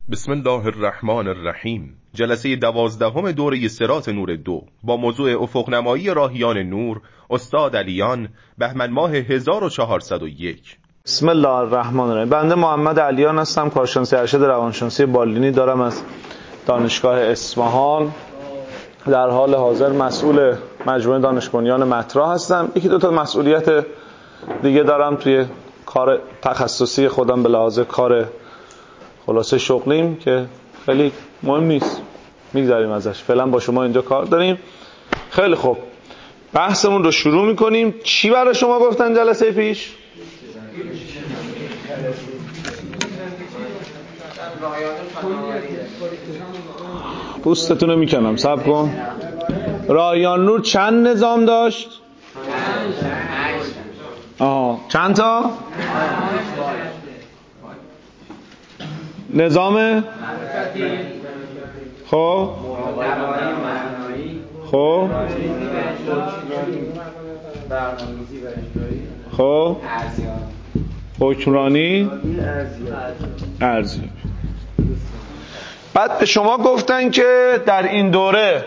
بسم الله الرحمن الرحیم. جلسه 12 دوره صراط نور 2 با موضوع افق‌نمایی راهیان نور، استاد علیان، بهمن ماه 1401. بسم الله الرحمن الرحیم. بنده محمد علیان هستم، کارشناس ارشد روانشناسی بالینی دارم از دانشگاه اصفهان. در حال حاضر مسئول مجموعه دانش بنیان مطرح هستم. یکی دو تا مسئولیت دیگه دارم توی کار تخصصی خودم به لحاظ کار خلاصه شغلیم که خیلی مهم نیست، میگذاریم ازش. فعلا با شما اینجا کار داریم. خیلی خوب، بحثمون رو شروع میکنیم. چی برای شما گفتن جلسه پیش؟ پوستتون رو میکنم، صبر کن. راهیان نور چند نظام داشت؟ چند تا؟ نظام خب حکمرانی ارزیابی. بعد به شما گفتن که در این دوره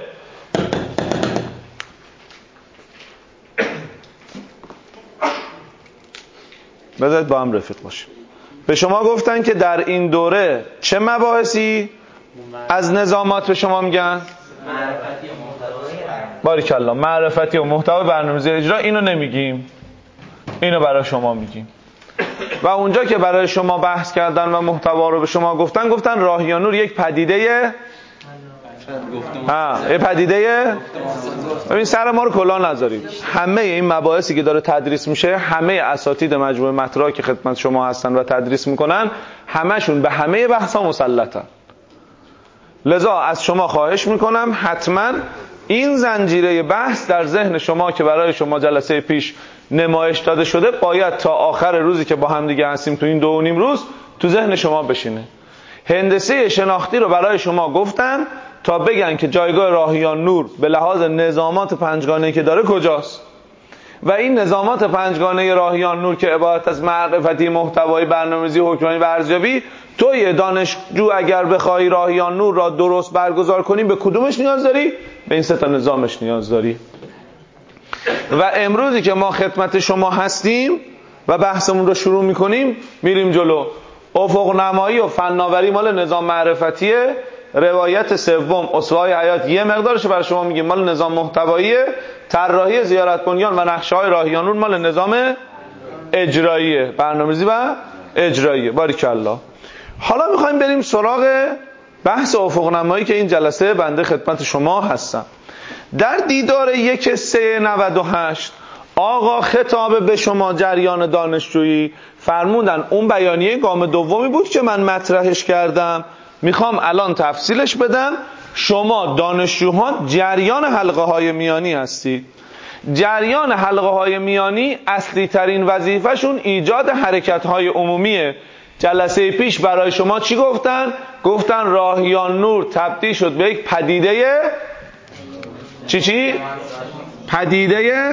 بذارید با هم رفیق باشیم. به شما گفتن که در این دوره چه مباحثی از نظامات به شما میگن؟ باریکالله، معرفتی و محتوای برنامه‌ریزی اجرا. اینو نمیگیم، اینو برای شما میگیم. و اونجا که برای شما بحث کردن و محتوا رو به شما گفتن راهیان نور یک پدیده ببین سر ما رو کلاه نذارید. همه این مباحثی که داره تدریس میشه، همه اساتید مجموعه مطرح که خدمت شما هستن و تدریس میکنن، همشون به همه بحثا مسلطن. لذا از شما خواهش میکنم حتما این زنجیره بحث در ذهن شما که برای شما جلسه پیش نمایش داده شده، باید تا آخر روزی که با هم دیگه هستیم تو این 2.5 روز تو ذهن شما بشینه. هندسه شناختی رو برای شما گفتن تا بگن که جایگاه راهیان نور به لحاظ نظامات پنجگانه‌ای که داره کجاست. و این نظامات پنجگانه راهیان نور که عبارت از معرفتی، محتوایی، برنامه‌ریزی، حکمرانی و ارزیابی، توی دانشجو اگر بخوای راهیان نور را درست برگزار کنی به کدومش نیاز داری؟ به این 3 نظامش نیاز داری. و امروزی که ما خدمت شما هستیم و بحثمون رو شروع میکنیم، میریم جلو. افق نمایی و فناوری مال نظام معرفتیه. روایت سوم اسوه‌های حیات یه مقدارش برای شما میگیم مال نظام محتواییه. طراحی زیارت بنیان و نقشه‌های راهیان نور مال نظام اجراییه، برنامه‌ریزی و اجراییه. باریکالله. حالا میخوایم بریم سراغ بحث افق نمایی که این جلسه بنده خدمت شما هستم. در دیدار 1/3/98 آقا خطاب به شما جریان دانشجویی فرمودن، اون بیانیه گام دومی بود که من مطرحش کردم، میخوام الان تفصیلش بدم. شما دانشجوها جریان حلقه های میانی هستی. جریان حلقه های میانی اصلی ترین وظیفهشون ایجاد حرکت های عمومیه. جلسه پیش برای شما چی گفتن؟ گفتن راهیان نور تبدیل شد به یک پدیده پدیده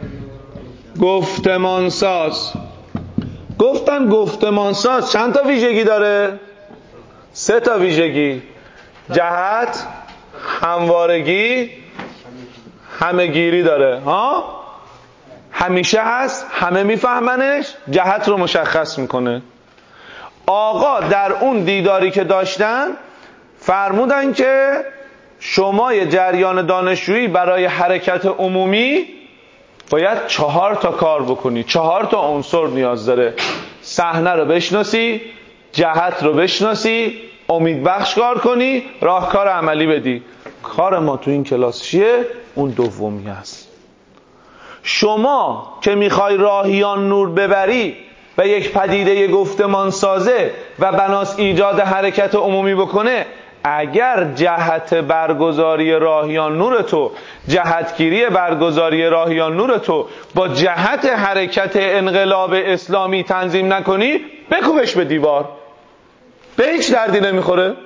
گفتمانساز. گفتن گفتمانساز چند تا ویژگی داره؟ 3 تا ویژگی: جهت، هموارگی، همه‌گیری داره. همیشه هست، همه میفهمنش، جهت رو مشخص میکنه. آقا در اون دیداری که داشتن فرمودن که شما یه جریان دانشجویی برای حرکت عمومی باید 4 تا کار بکنی. 4 تا عنصر نیاز داره: صحنه رو بشناسی، جهت رو بشناسی، امیدبخش کار کنی، راهکار عملی بدی. کار ما تو این کلاس چیه؟ اون دومی هست. شما که میخوای راهیان نور ببری و یک پدیده گفتمان سازه و بناس ایجاد حرکت عمومی بکنه، اگر جهت برگزاری راهیان نور تو، جهتگیری برگزاری راهیان نور تو با جهت حرکت انقلاب اسلامی تنظیم نکنی، بکوبش به دیوار. به هیچ دردی نمیخوره.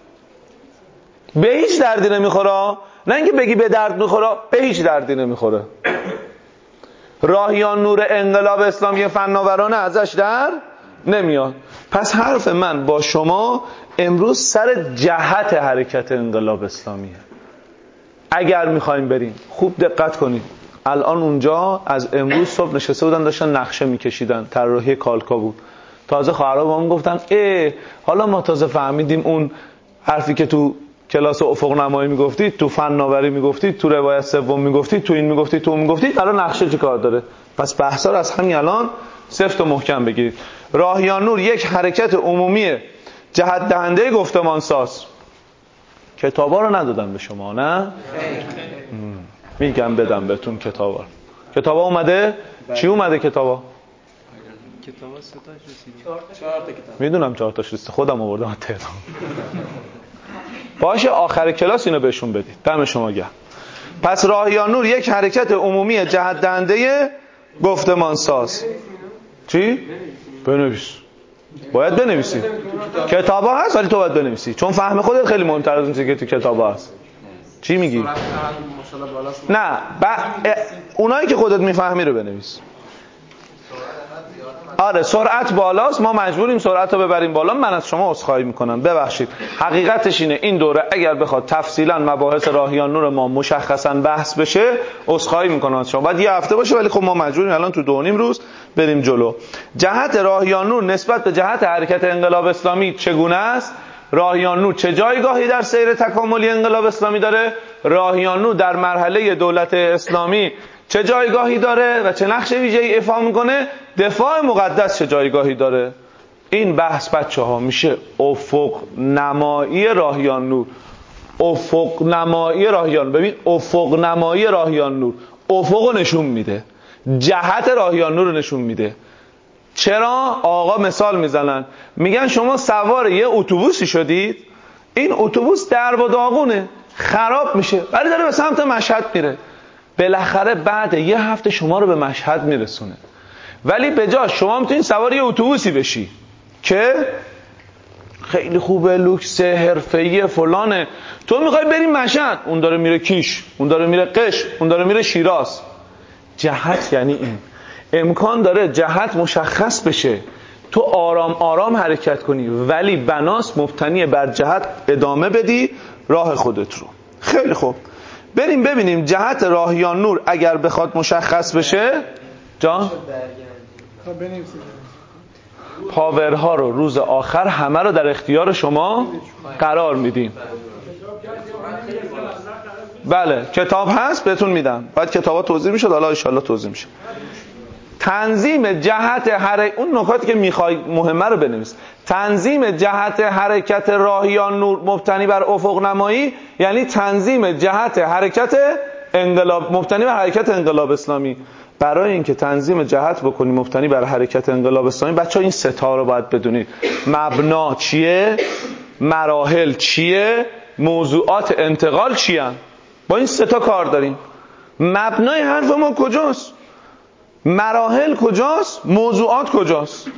به هیچ دردی نمیخوره. نه اینکه بگی به درد میخوره، به هیچ دردی نمیخوره. راهیان نور انقلاب اسلامی فناورانه ازش در نمیاد. پس حرف من با شما امروز سر جهت حرکت انقلاب اسلامیه. اگر میخوایم بریم خوب دقت کنید، الان اونجا از امروز صبح نشسته بودن داشتن نقشه میکشیدن، طراحی کالکا بود. تازه خواهرها با هم گفتن حالا ما تازه فهمیدیم اون حرفی که تو کلاس افق نمایی میگفتید، تو فناوری میگفتید، تو روایت سوم میگفتید، تو این میگفتید، تو اون میگفتید، الان نقشه چی کار داره؟ پس بحثا رو از همین الان سفت و محکم بگیرید. راهیان نور یک حرکت عمومی جهت دهنده گفتمان ساز. کتابا رو ندادن به شما نه؟ میگم بدم بهتون کتابا. کتابا اومده؟ چی اومده کتابا؟ کتابا 3 تاش رسیده. 4 تا کتاب. میدونم 4 تاش رسیده، خودم آوردم تعداد. باشه آخر کلاس اینو بهشون بدید. دم شما گرم. پس راهیان نور یک حرکت عمومی جهت دهنده گفتمان ساز. چی؟ بنویس. باید بنویسی. کتابا هست ولی تو باید بنویسی، چون فهم خودت خیلی مهمتر از اون چیزی که تو کتابا هست. چی میگی؟ نه اونایی که خودت میفهمی رو بنویس. آره سرعت بالاست، ما مجبوریم سرعت رو ببریم بالا. من از شما عذرخواهی میکنم، ببخشید. حقیقتش اینه این دوره اگر بخواد تفصیلا مباحث راهیان نور ما مشخصا بحث بشه، عذرخواهی میکنم از شما. باید یه هفته باشه ولی خب ما مجبوریم الان تو 2.5 روز بریم جلو. جهت راهیان نور نسبت به جهت حرکت انقلاب اسلامی چگونه است؟ راهیان نور چه جایگاهی در سیر تکاملی انقلاب اسلامی داره؟ راهیان نور در مرحله دولت اسلامی چه جایگاهی داره و چه نقش ویژه‌ای ایفا میکنه؟ دفاع مقدس چه جایگاهی داره؟ این بحث بچه‌ها میشه افق نمایی راهیان نور. افق نمایی راهیان، ببین افق نمایی راهیان نور افق نشون میده، جهت راهیان نور نشون میده. چرا؟ آقا مثال میزنن، میگن شما سوار یه اتوبوسی شدید، این اتوبوس درب و داغونه، خراب میشه ولی داره به سمت مشهد میره. بالاخره بعد یه هفته شما رو به مشهد میرسونه، ولی به جاش شما میتونید سوار یه اتوبوسی بشی که خیلی خوبه، لوکس، حرفه‌ای، فلانه. تو میخوای بری مشهد، اون داره میره کیش، اون داره میره قش، اون داره میره شیراز. جهت یعنی این. امکان داره جهت مشخص بشه، تو آرام آرام حرکت کنی، ولی بناس مبتنی بر جهت ادامه بدی راه خودت رو. خیلی خوب، بریم ببینیم جهت راهیان نور اگر بخواد مشخص بشه. جان پاورها رو روز آخر همه رو در اختیار شما قرار میدیم. بله کتاب هست بهتون میدم، بعد کتابا توضیح میشه، حالا ان شاءالله توضیح میشه. تنظیم جهت اون نکاتی که میخوای مهمه رو بنویس. تنظیم جهت حرکت راهیان نور مبتنی بر افق نمایی یعنی تنظیم جهت حرکت انقلاب مبتنی بر حرکت انقلاب اسلامی. برای اینکه تنظیم جهت بکنی مبتنی بر حرکت انقلاب اسلامی، بچه‌ها این سه تا رو باید بدونید. مبنا چیه؟ مراحل چیه؟ موضوعات انتقال چیه؟ با این سه تا کار داریم. مبنای حرف ما کجاست؟ مراحل کجاست؟ موضوعات کجاست؟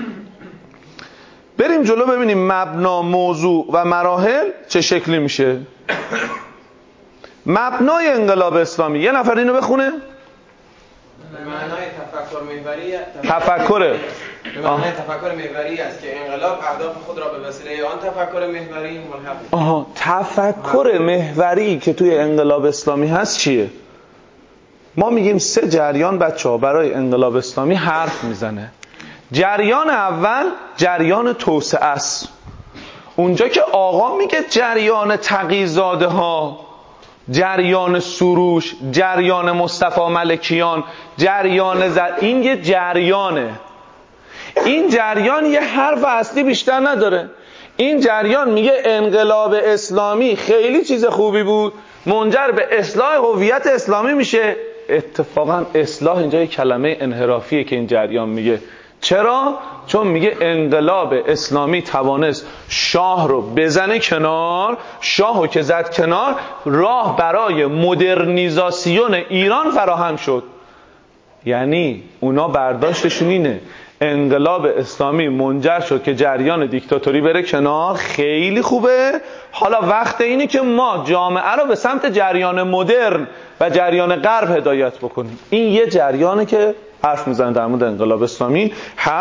بریم جلو ببینیم مبنا، موضوع و مراحل چه شکلی میشه. مبنای انقلاب اسلامی، یه نفر اینو بخونه. معنای تفکر محوری تفکر معنای تفکر محوری است که انقلاب اهداف خود را به وسیله آن تفکر محوری ملحق. تفکر محوری که توی انقلاب اسلامی هست چیه؟ ما میگیم 3 جریان بچه‌ها برای انقلاب اسلامی حرف میزنه. جریان اول جریان توسعه است. اونجا که آقا میگه جریان تقی‌زاده ها، جریان سروش، جریان مصطفی ملکیان، جریان این یه جریانه. این جریان یه حرف اصلی بیشتر نداره. این جریان میگه انقلاب اسلامی خیلی چیز خوبی بود، منجر به اصلاح هویت اسلامی میشه. اتفاقا اصلاح اینجا یه کلمه انحرافیه که این جریان میگه. چرا؟ چون میگه انقلاب اسلامی توانست شاه رو بزنه کنار، شاه رو که زد کنار، راه برای مدرنیزاسیون ایران فراهم شد. یعنی اونا برداشتشون اینه انقلاب اسلامی منجر شد که جریان دیکتاتوری بره کنار، خیلی خوبه، حالا وقت اینه که ما جامعه رو به سمت جریان مدرن و جریان غرب هدایت بکنیم. این یه جریانه که حرف میزنه در مورد انقلاب اسلامی هست.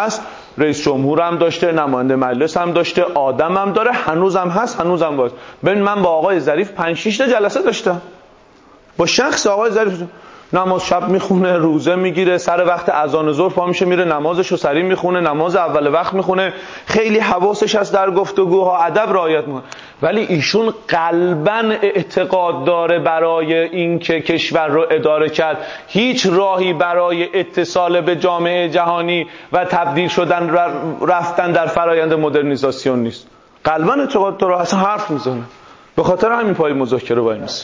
رئیس جمهور هم داشته، نماینده مجلس هم داشته، آدم هم داره، هنوزم هست، هنوزم باز. ببین من با آقای ظریف 5-6 تا جلسه داشتم، با شخص آقای ظریف. نماز شب میخونه، روزه میگیره، سر وقت اذان ظهر پا میشه میره نمازشو سریع میخونه، نماز اول وقت میخونه، خیلی حواسش هست در گفتگوها، ادب رعایت میکنه. ولی ایشون قلباً اعتقاد داره برای اینکه کشور رو اداره کرد هیچ راهی برای اتصال به جامعه جهانی و تبدیل شدن رفتن در فرایند مدرنیزاسیون نیست. قلباً اعتقاد داره، اصلا حرف میزنه. به خاطر همین پای مذاکره وای میسه.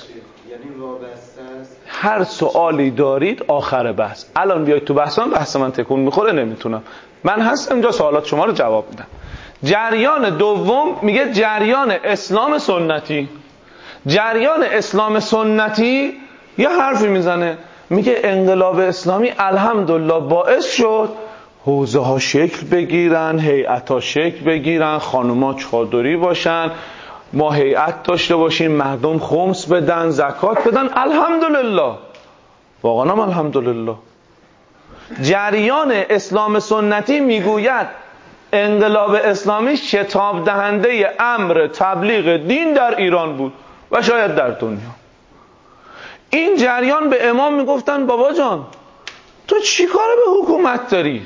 هر سوالی دارید آخر بحث. الان بیاید تو بحث من تکون میخوره، نمیتونم. من هستم اینجا سوالات شما رو جواب میدم. جریان دوم میگه جریان اسلام سنتی. جریان اسلام سنتی یه حرفی میزنه، میگه انقلاب اسلامی الحمدلله باعث شد حوزه ها شکل بگیرن، هیئت ها شکل بگیرن، خانوما چادری باشن، ما هیئت داشته باشیم، مردم خمس بدن، زکات بدن. الحمدلله، واقعا هم الحمدلله. جریان اسلام سنتی میگوید انقلاب اسلامی شتاب دهنده امر تبلیغ دین در ایران بود و شاید در دنیا. این جریان به امام میگفتن بابا جان تو چی کاره به حکومت داری؟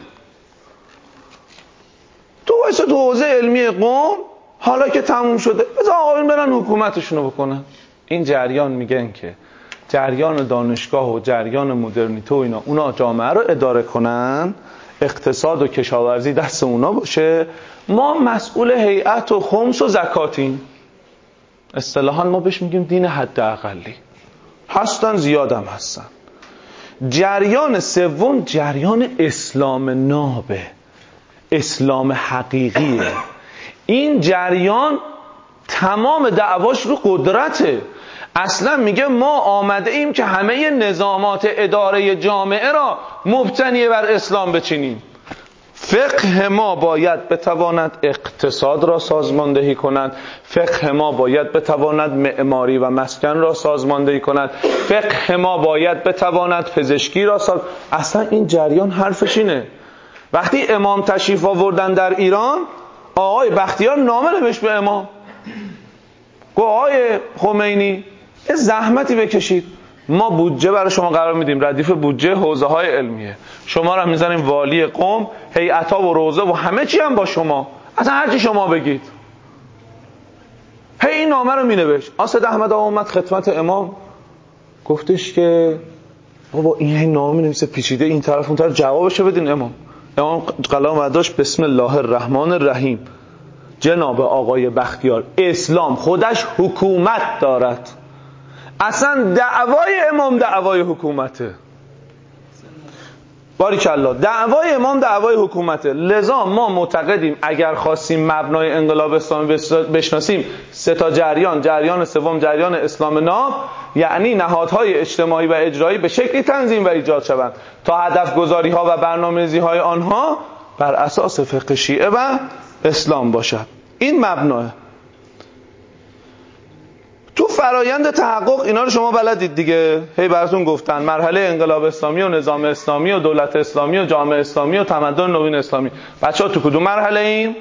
تو وایسا تو حوزه علمی قوم، حالا که تموم شده بذار آقایون برن حکومتشونو بکنن. این جریان میگن که جریان دانشگاه و جریان مدرنیته و اینا، اونا جامعه رو اداره کنن، اقتصاد و کشاورزی دست اونا باشه، ما مسئول هیئت و خمس و زکاتیم. اصطلاحاً ما بهش میگیم دین حداقلی. هستن، زیادم هستن. جریان سوم جریان اسلام نابه، اسلام حقیقیه. این جریان تمام دعواش رو قدرته. اصلا میگه ما آمده ایم که همه نظامات اداره جامعه را مبتنی بر اسلام بچینیم. فقه ما باید بتواند اقتصاد را سازماندهی کند، فقه ما باید بتواند معماری و مسکن را سازماندهی کند، فقه ما باید بتواند پزشکی را اصلا این جریان حرفش اینه. وقتی امام تشریف آوردن در ایران، آقای بختیار نامه نوشت به امام، گفت آقای خمینی یه زحمتی بکشید، ما بودجه برای شما قرار میدیم، ردیف بودجه حوزه های علمیه، شما را میذاریم والی قوم، هیئت‌ها و روزه و همه چی هم با شما، اصلا هر چی شما بگید. این نامه رو مینوشت. آسد احمد آقا اومد خدمت امام، گفتش که بابا این نامه مینویسه پیچیده، این طرف اون طرف، جوابشو بدین امام. امام قلم برداشت، بسم الله الرحمن الرحیم. جناب آقای بختیار، اسلام خودش حکومت دارد. اصلا دعوای امام دعوای حکومته. باریکالله، دعوای امام دعوای حکومته. لذا ما معتقدیم اگر خواستیم مبنای انقلاب اسلامی بشناسیم، سه تا جریان سوم جریان اسلام ناب، یعنی نهادهای اجتماعی و اجرایی به شکلی تنظیم و ایجاد شوند تا هدف گذاری ها و برنامه‌ریزی های آنها بر اساس فقه شیعه و اسلام باشد. این مبناه. تو فرایند تحقق اینا رو شما بلدید دیگه، براتون گفتن مرحله انقلاب اسلامی و نظام اسلامی و دولت اسلامی و جامعه اسلامی و تمدن نوین اسلامی. بچه‌ها تو کدوم مرحله ایم؟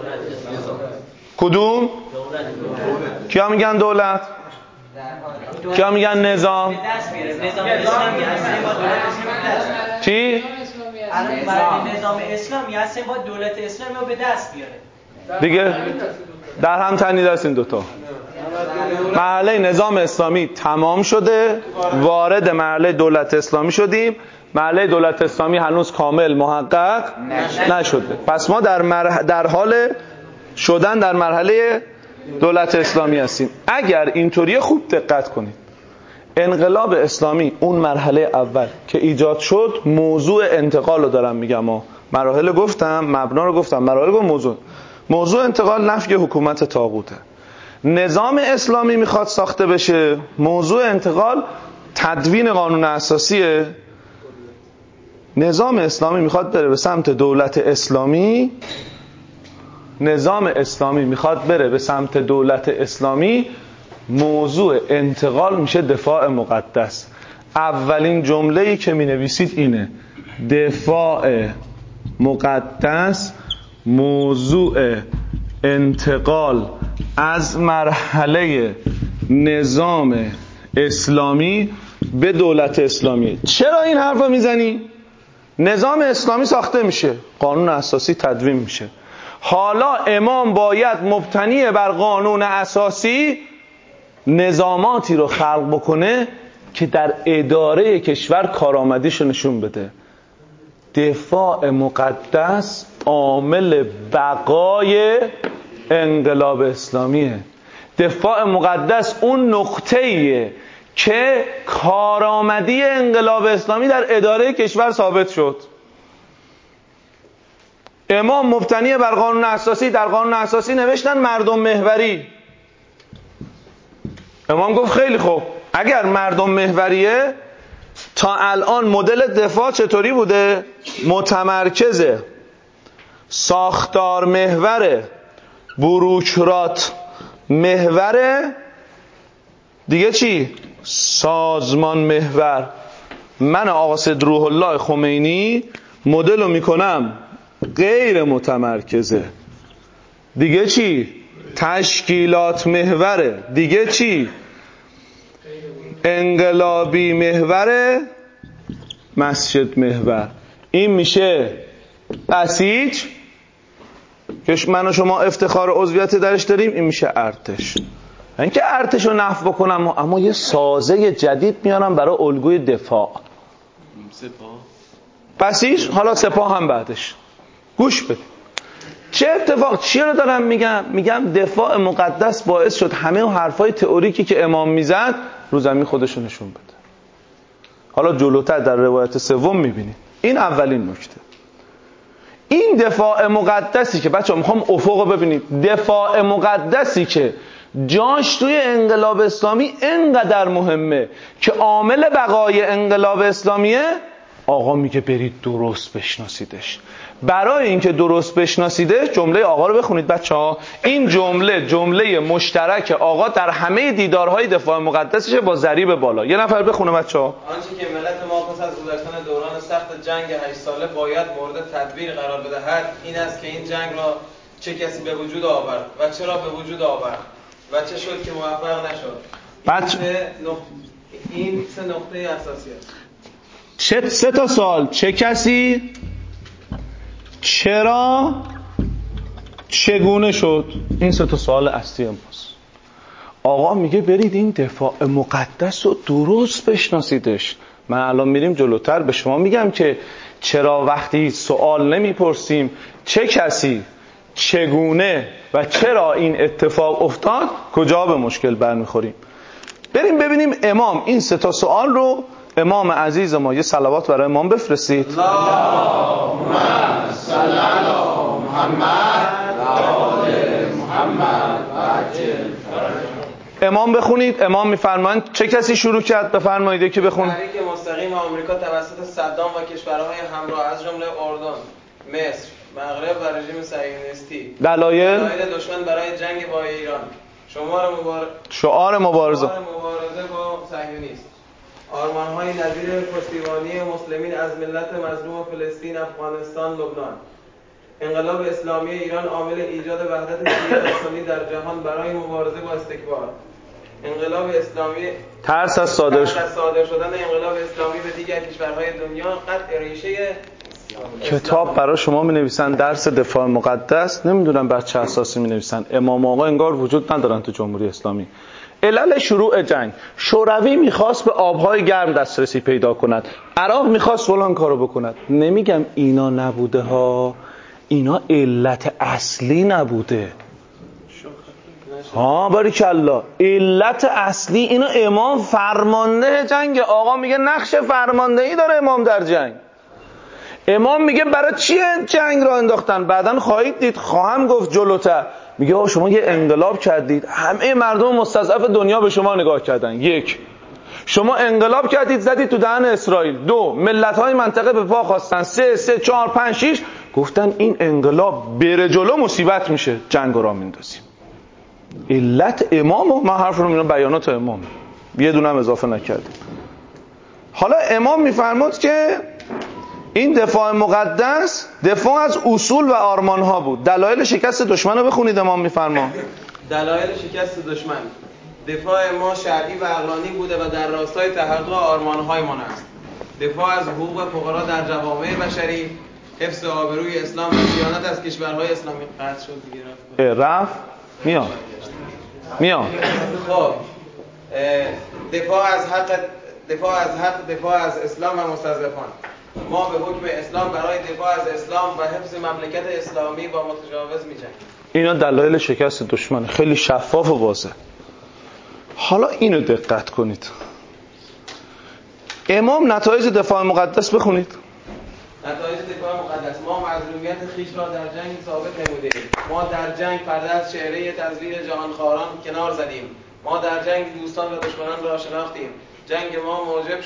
کدوم؟ کیا میگن دولت؟ کیا میگن نظام؟ چی؟ نظام اسلامی هستیم با دولت اسلامی رو به دست بیاره دیگه. در هم تنید است این دوتا. مرحله نظام اسلامی تمام شده، وارد مرحله دولت اسلامی شدیم. مرحله دولت اسلامی هنوز کامل محقق نشده، پس ما در حال شدن در مرحله دولت اسلامی هستیم. اگر اینطوری خوب دقت کنید، انقلاب اسلامی اون مرحله اول که ایجاد شد، موضوع انتقال رو دارم میگم، مراحل گفتم، مبنا رو گفتم، مراحل گفتم، موضوع انتقال نفی حکومت طاغوته. نظام اسلامی میخواد ساخته بشه، موضوع انتقال تدوین قانون اساسیه. نظام اسلامی میخواد بره به سمت دولت اسلامی، نظام اسلامی میخواد بره به سمت دولت اسلامی، موضوع انتقال میشه دفاع مقدس. اولین جمله‌ای که مینویسید اینه: دفاع مقدس موضوع انتقال از مرحله نظام اسلامی به دولت اسلامی. چرا این حرف رو میزنی؟ نظام اسلامی ساخته میشه، قانون اساسی تدوین میشه، حالا امام باید مبتنی بر قانون اساسی نظاماتی رو خلق بکنه که در اداره کشور کارآمدیشو نشون بده. دفاع مقدس عامل بقای انقلاب اسلامیه. دفاع مقدس اون نقطه‌ایه که کارآمدی انقلاب اسلامی در اداره کشور ثابت شد. امام مبتنی بر قانون اساسی، در قانون اساسی نوشتن مردم محوری. امام گفت خیلی خوب، اگر مردم محوریه، تا الان مدل دفاع چطوری بوده؟ متمرکزه، ساختار محوره، بوروکرات محوره، دیگه چی؟ سازمان محور. من آقا سید روح الله خمینی مدل رو میکنم غیر متمرکزه، دیگه چی؟ تشکیلات محوره، دیگه چی؟ انقلابی محوره، مسجد محور. این میشه بسیج که من و شما افتخار عضویت درش داریم. این میشه ارتش. اینکه ارتش رو نفی بکنم، اما یه سازه جدید میارم برای الگوی دفاع. سپاه بسیج، حالا سپاه هم بعدش. گوش بده چه اتفاق، چی رو دارم میگم دفاع مقدس باعث شد همه اون حرفای تئوریکی که امام میزد رو زمین خودشو نشون بده. حالا جلوتر در روایت سوم میبینید. این اولین نکته. این دفاع مقدسی که بچه‌ها میخوام افقو ببینید، دفاع مقدسی که جاش توی انقلاب اسلامی اینقدر مهمه که عامل بقای انقلاب اسلامیه، آقا میگه برید درست بشناسیدش. برای اینکه درست بشناسیدش، جمله آقا رو بخونید بچه‌ها. این جمله مشترک آقا در همه دیدارهای دفاع مقدسشه با ضریب بالا. یه نفر بخونه بچه‌ها. آنچه که ملت ما پس از گذشتن دوران سخت جنگ 8 ساله باید مورد تدبیر قرار بدهد این است که این جنگ را چه کسی به وجود آورد و چرا به وجود آورد و چه شد که موفق نشد. این سه نقطه اساسی است. سه تا سوال: چه کسی، چرا، چگونه شد. این سه تا سوال اصلی ماست. آقا میگه برید این دفاع مقدس رو درست بشناسیدش. من الان میریم جلوتر به شما میگم که چرا وقتی سوال نمیپرسیم چه کسی، چگونه و چرا این اتفاق افتاد، کجا به مشکل برمیخوریم. بریم ببینیم امام این سه تا سوال رو، امام عزیز ما یه صلوات برای امام بفرستید. اللهم صل علی محمد و آل محمد و عجل فرجهم. امام بخونید. امام میفرمایند چه کسی شروع کرد؟ بفرمایید که بخون. تحریک مستقیم آمریکا توسط صدام و کشورهای همراه از جمله اردن، مصر، مغرب و رژیم صهیونیستی. دلایل دشمن برای جنگ با ایران. شعار مبارزه با صهیونیسم. آرمان‌های نظیر پشتیبانی مسلمین از ملت مظلوم فلسطین، افغانستان، لبنان. انقلاب اسلامی ایران عامل ایجاد وحدت شیعه و سنی در جهان برای مبارزه با استکبار. انقلاب اسلامی ترس از صادر شدن انقلاب اسلامی به دیگر کشورهای دنیا قطع ریشه. کتاب برای شما می نویسن درس دفاع مقدس، نمیدونم بر چه اساسی می نویسن. امام آقا انگار وجود ندارن تو جمهوری اسلامی. علل شروع جنگ: شوروی میخواست به آبهای گرم دسترسی پیدا کند، عراق میخواست فلان کارو بکند. نمیگم اینا نبوده ها، اینا علت اصلی نبوده ها. باریکالله. علت اصلی اینا امام فرمانده جنگ. آقا میگه نقش فرماندهی داره امام در جنگ. امام میگه برای چیه جنگ را انداختن؟ بعدن خواهید دید، خواهم گفت جلوتر. میگه شما یه انقلاب کردید، همه مردم مستضعف دنیا به شما نگاه کردن. یک، شما انقلاب کردید زدید تو دهن اسرائیل. دو، ملت‌های منطقه به پا خواستن. سه، 4، 5، 6 گفتن این انقلاب بره جلو مصیبت میشه، جنگ را میندازیم. علت امامو من حرف رو میگم، بیانات امام یه دونه هم اضافه نکردیم. حالا امام میفرماد که این دفاع مقدس دفاع از اصول و آرمان ها بود. دلایل شکست دشمن رو بخونید امام میفرما. دلایل شکست دشمن: دفاع ما شرعی و عقلانی بوده و در راستای تحقق آرمان‌هایمان است. دفاع از حقوق فقرا در جوامع بشری، حفظ آبروی اسلام و صیانت از کشورهای اسلامی. قطع شد دیگه رفت میاد. خب دفاع از اسلام و مستضعفان. ما به حکم اسلام برای دفاع از اسلام و حفظ مملکت اسلامی با متجاوز می‌جنگیم. اینا دلایل شکست دشمن، خیلی شفاف و واضح. حالا اینو دقت کنید. امام نتایج دفاع مقدس بخونید. نتایج دفاع مقدس: ما مظلومیت خویش را در جنگ ثابت نمودیم. ما در جنگ پرده از چهره تزویر جهانخواران کنار زدیم. ما در جنگ دوستان و دشمنان را شناختیم. جنگ ما موجب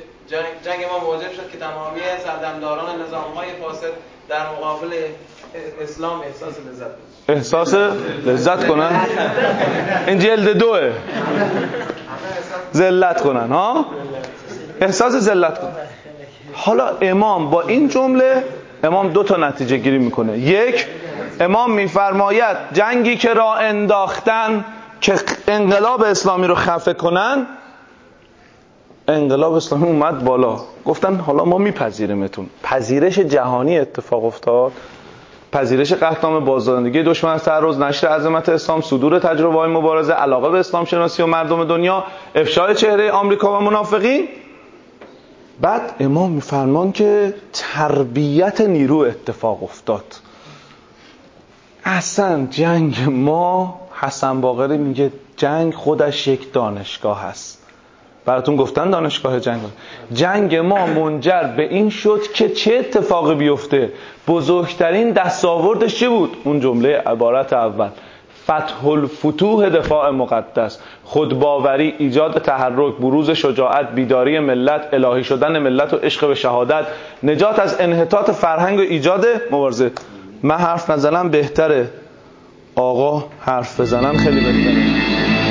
شد که تمامی سردمداران نظام‌های فاسد در مقابل اسلام احساس لذت کنن. این جلد 2 ذلت کنن ها، احساس ذلت کنن. حالا امام با این جمله امام 2 تا نتیجه گیری میکنه. یک، امام میفرماید جنگی که را انداختن که انقلاب اسلامی رو خفه کنن، انقلاب اسلامی اومد بالا، گفتن حالا ما میپذیریمتون. پذیرش جهانی اتفاق افتاد، پذیرش قطعنامه، بازدارندگی دشمن از تعرض، نشر عظمت اسلام، صدور تجربه‌های مبارزه، علاقه به اسلام شناسی و مردم دنیا، افشای چهره آمریکا و منافقین. بعد امام میفرمان که تربیت نیرو اتفاق افتاد. اصلا جنگ ما، حسن باقری میگه جنگ خودش یک دانشگاه هست. براتون گفتن دانشگاه جنگ ما منجر به این شد که چه اتفاقی بیفته. بزرگترین دستاوردش چه بود؟ اون جمله عبارت اول: فتح الفتوح دفاع مقدس، خودباوری، ایجاد تحرک، بروز شجاعت، بیداری ملت، الهی شدن ملت و عشق به شهادت، نجات از انحطاط فرهنگ و ایجاد مبارزه. من حرف نزنم بهتره، آقا حرف بزنن خیلی بهتره.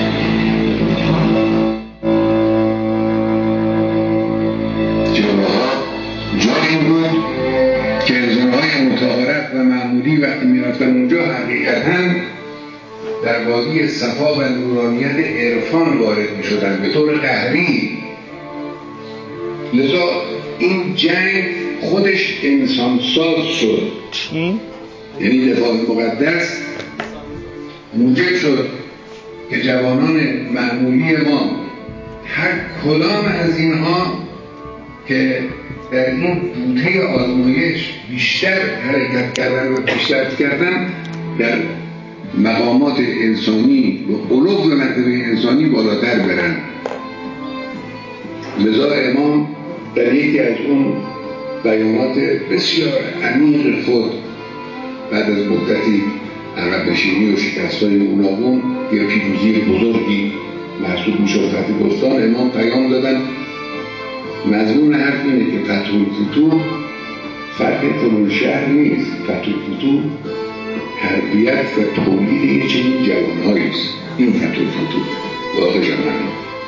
جایی بود که انسان‌های متعارف و معمولی وقتی می‌رفتن اونجا حقیقتاً در وادی صفا و نورانیت عرفان وارد می‌شدن به طور قهری. لذا این جنگ خودش انسانساز شد. چی؟ یعنی دفاع مقدس موجب شد که جوانان معمولی ما، هر کدام از اینها که در این بوته آزمایش بیشتر حرکت کردن و پیشرفت کردن، در مقامات انسانی و علو مرتبه انسانی بالاتر برن. لذا امام در یکی از اون بیانات بسیار عمیق خود بعد از مدتی عقب نشینی و شکست‌های گوناگون، یه پیروزی بزرگی محسوب می‌شد فتح بستان، امام پیام دادن. مضمون حرف اینه که فتح الفتوح فتح فلان شهر نیست، فتح الفتوح تربیت و تولید یه چنین جوان‌هایی است. این فتح الفتوح واقع جمعه.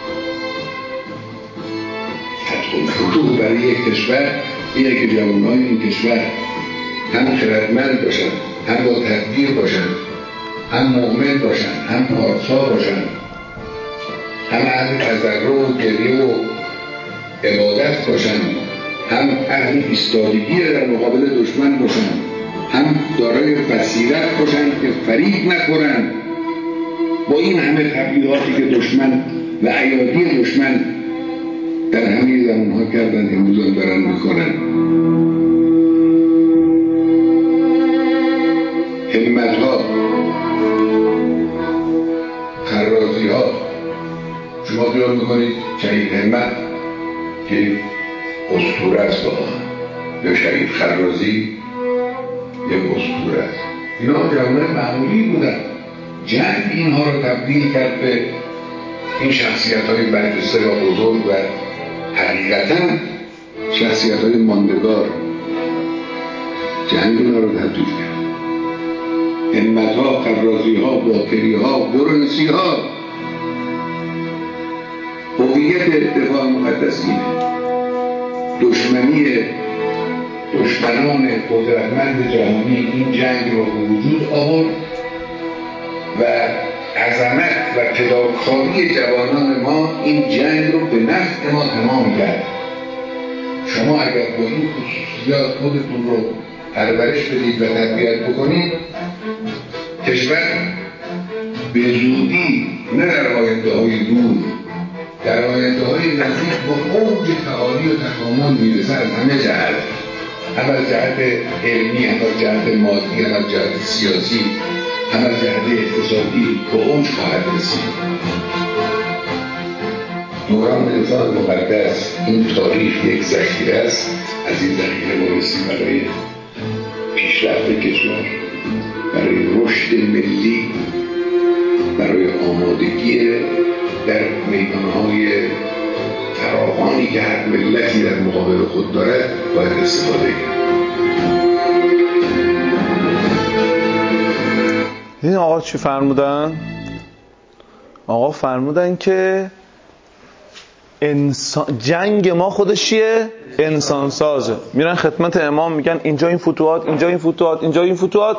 فتح الفتوح برای یک کشور اینه که جوان‌های این کشور هم خردمند باشن، هم با تدبیر باشن، هم مؤمن باشن، هم پارسا باشن، هم اهل تضرع و گریه و عبادت باشن، هم اهل ایستادگی در مقابل دشمن باشن، هم دارای بصیرت باشن که فریب نخورن. با این همه تبلیغاتی که دشمن و ایادی دشمن در همه زمانها کردن، امروز هم دارن میکنن. همت‌ها، خرازی‌ها، شما خیال میکنید شهید همت که اسطوره است واقعا، یا شهید خرازی یک اسطوره است. اینا جوانان معمولی بودن. جنگ اینها رو تبدیل کرد به این شخصیت‌های برجسته و بزرگ و حقیقتاً شخصیت‌های ماندگار. جنگ اینها رو تبدیل کرد. همت‌ها، خرازی‌ها، باکری‌ها، برنسی‌ها. هویت دفاع مقدس اینه. دشمنی دشمنان قدرتمند جهانی این جنگ رو به وجود آورد و عظمت و فداکاری جوانان ما این جنگ رو به نفع ما تمام کرد. شما اگر با این خصوصیات خودتون رو پرورش بدید و تربیت بکنید، کشور به زودی نه در آینده‌های دور، در آینده‌های نزدیک با اوج تعالی و تکامل میرسه از همه جهت، هم از جهت علمی، هم از جهت مادی، هم از جهت سیاسی، هم از جهت اقتصادی به اوج خواهد رسید. دوران نظام مقدس این تاریخ یک ذخیره است، از این ذخیره بایستی برای پیشرفت کشور، برای رشد ملی، برای آمادگی در میدانهای فراوانی که هر ملتی در مقابل خود دارد باید استفاده کرد. این آقا چی فرمودن؟ آقا فرمودن که جنگ ما خودش چیه؟ انسان سازه. میرن خدمت امام میگن اینجا این فتوحات، اینجا این فتوحات، اینجا این فتوحات.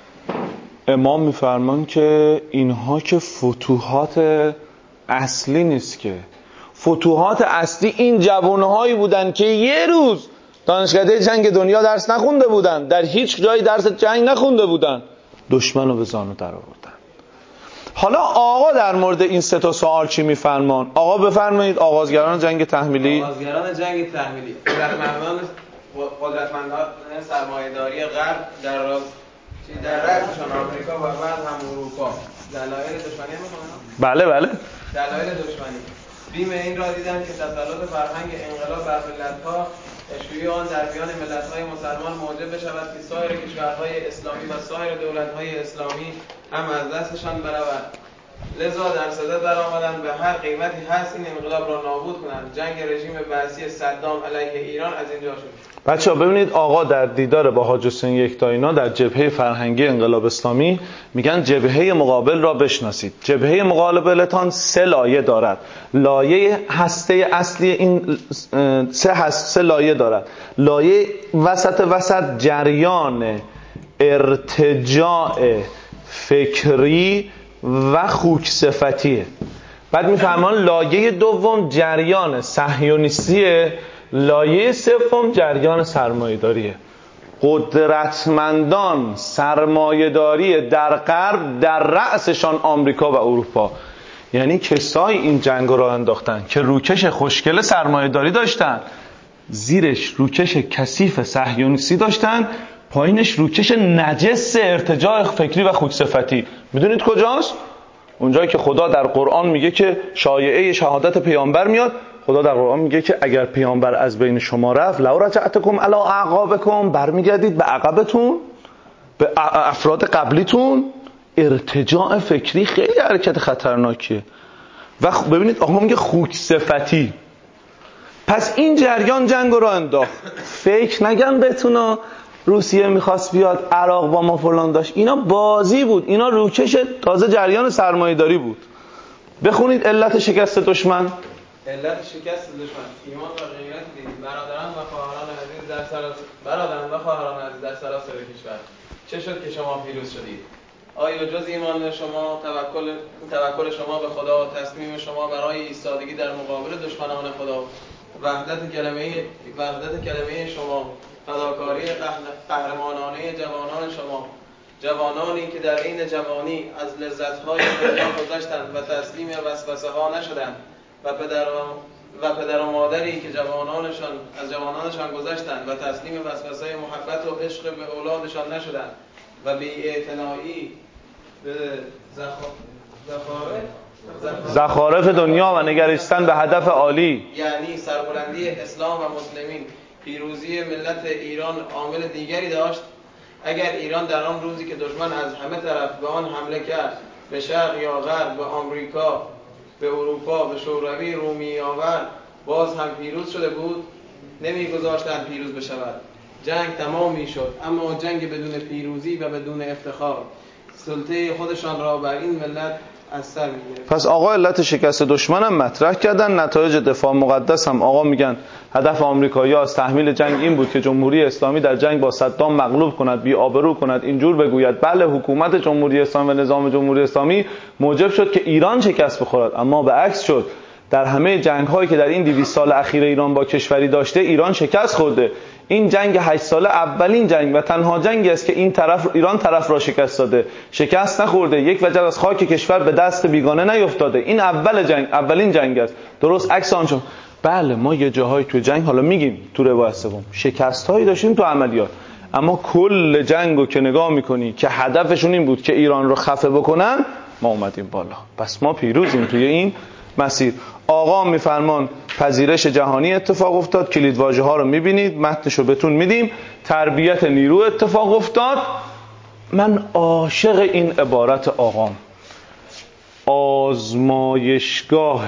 امام میفرمان که اینها که فتوحات اصلی نیست، که فتوحات اصلی این جوانهایی بودن که یه روز دانشکده جنگ دنیا درس نخونده بودن، در هیچ جایی درس جنگ نخونده بودن، دشمن رو به زانو در آوردن. حالا آقا در مورد این سه تا سوال چی میفرمان؟ آقا بفرمایید. آغازگران جنگ تحمیلی، آغازگران جنگ تحمیلی، قدرتمندان سرمایه‌داری غرب در رأسشان آمریکا و بعد هم اروپا دلایل دشمنی می‌کنن. بله دلایل دشمنی بیم این را دیدن که تسلط فرهنگ انقلاب بر ملت‌ها شیوع آن در میان ملت‌های مسلمان موجب بشود که سایر کشورهای اسلامی و سایر دولت‌های اسلامی هم از دستشان برود. لذا در صدد برآمدن به هر قیمتی هست این انقلاب را نابود کنند. جنگ رژیم بعثی صدام علیه ایران از اینجا شد. بچه‌ها ببینید آقا در دیدار با حاج حسین یکتایی‌نا در جبهه فرهنگی انقلاب اسلامی میگن جبهه مقابل را بشناسید. جبهه مقابلتان 3 لایه دارد. لایه هسته اصلی این 3 لایه دارد. لایه وسط جریان ارتجاع فکری و خوک صفتیه. بعد میفهمان لایه دوم جریان صهیونیستیه، لایه سوم جریان سرمایه‌داریه. قدرتمندان سرمایه‌داری در غرب در رأسشان آمریکا و اروپا، یعنی کسایی این جنگ رو انداختن که روکش خوشگل سرمایه‌داری داشتن، زیرش روکش کثیف صهیونیستی داشتن، پایینش روکش نجس ارتجاع فکری و خوک صفتی. میدونید کجاست؟ اونجایی که خدا در قرآن میگه که شایعه شهادت پیامبر میاد. خدا در قرآن میگه که اگر پیامبر از بین شما رفت لو رجعتکم علی اعقابکم، برمیگردید به عقبتون، به افراد قبلیتون. ارتجاع فکری خیلی حرکت خطرناکیه. و ببینید آقا میگه خوک صفتی. پس این جریان جنگ رو انداخت. فکر نگن بتونا روسیه میخواست بیاد، عراق با ما فلان داشت، اینا بازی بود، اینا روکش تازه جریان سرمایه‌داری بود. بخونید علت شکست دشمن. علت شکست دشمن ایمان و غیرت دینی. برادران و خواهران عزیز در سراسر کشور، چه شد که شما پیروز شدید؟ آیا جز ایمان شما، توکل شما به خدا، تصمیم شما برای ایستادگی در مقابل دشمنان خدا، وحدت کلمه شما، فداکاری قهرمانانه جوانان شما، جوانانی که در این جوانی از لذت‌های دنیا گذشتند و تسلیم وسوسه‌ها نشدند، و پدر و مادری که از جوانانشان گذشتند و تسلیم وسوسه محبت و عشق به اولادشان نشدند و بی‌اعتنایی به زخارف دنیا و نگریستن به هدف عالی، یعنی سربلندی اسلام و مسلمین، پیروزی ملت ایران عامل دیگری داشت. اگر ایران در آن روزی که دشمن از همه طرف به آن حمله کرد، به شرق یا غرب، به آمریکا، به اروپا، به شوروی رومی آورد، باز هم پیروز شده بود، نمیگذاشتند پیروز بشود. جنگ تمام میشد، اما جنگ بدون پیروزی و بدون افتخار. سلطه خودشان را بر این ملت از سر میگیره. پس آقا علت شکست دشمن هم مطرح کردن. نتایج دفاع مقدس هم آقا میگن هدف آمریکایی‌ها از تحمیل جنگ این بود که جمهوری اسلامی در جنگ با صدام مغلوب کند، بی آبرو کند، اینجور بگوید بله حکومت جمهوری اسلامی و نظام جمهوری اسلامی موجب شد که ایران شکست بخورد. اما به عکس شد، در همه جنگ‌هایی که در این 200 سال اخیر ایران با کشوری داشته ایران شکست خورده. این جنگ 8 ساله اولین جنگ و تنها جنگی است که این طرف ایران طرف را شکست داده، شکست نخورده، یک وجب از خاک کشور به دست بیگانه نیفتاده. این اولین جنگ است. درست عکس آن شد. بله ما یه جاهای تو جنگ حالا میگیم تو روایت سوم شکست‌هایی داشتیم تو عملیات، اما کل جنگو که نگاه می‌کنی که هدفشون این بود که ایران رو خفه بکنن، ما اومدیم بالا. پس ما پیروزیم توی این مسیر. آقا میفرمان پذیرش جهانی اتفاق افتاد، کلیدواژه ها رو میبینید، متنشو بهتون میدیم. تربیت نیرو اتفاق افتاد. من عاشق این عبارت آقام، آزمایشگاه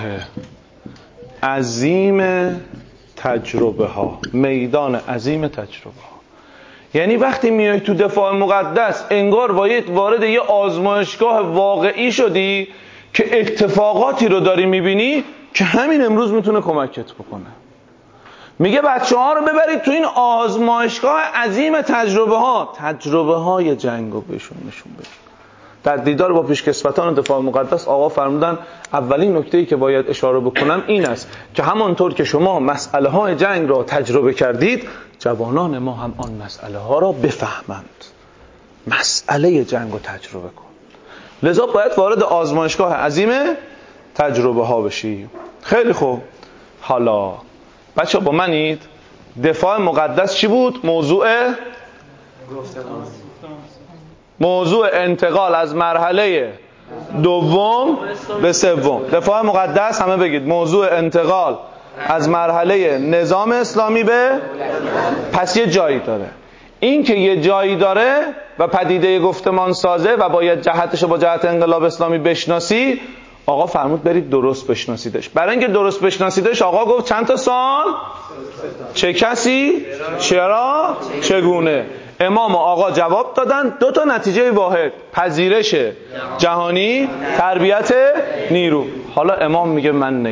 عظیم تجربه ها، میدان عظیم تجربه ها. یعنی وقتی میای تو دفاع مقدس انگار وارد یه آزمایشگاه واقعی شدی که اتفاقاتی رو داری میبینی که همین امروز میتونه کمکت بکنه. میگه بچه ها رو ببرید تو این آزمایشگاه عظیم تجربه های جنگ رو بهشون نشون بدید. در دیدار با پیشکسوتان دفاع مقدس آقا فرمودن اولین نکته‌ای که باید اشاره بکنم این است که همانطور که شما مسئله های جنگ را تجربه کردید، جوانان ما هم آن مسئله ها را بفهمند. مسئله جنگ رو تجربه کن. لذا باید وارد آزمایشگاه عظیم تجربه ها بشی. خیلی خوب. حالا بچه با منید. دفاع مقدس چی بود؟ موضوع انتقال از مرحله دوم به سوم. دفاع مقدس همه بگید موضوع انتقال از مرحله نظام اسلامی به، پس یه جایی داره. این که یه جایی داره و پدیده گفتمان سازه و باید جهتش با جهت انقلاب اسلامی بشناسی، آقا فرمود برید درست بشناسیدش. برای اینکه درست بشناسیدش آقا گفت چند تا سوال؟ چه کسی؟ چرا؟ چگونه؟ امام و آقا جواب دادن. 2 تا نتیجه واحد: پذیرش جهانی، تربیت نیرو. حالا امام میگه من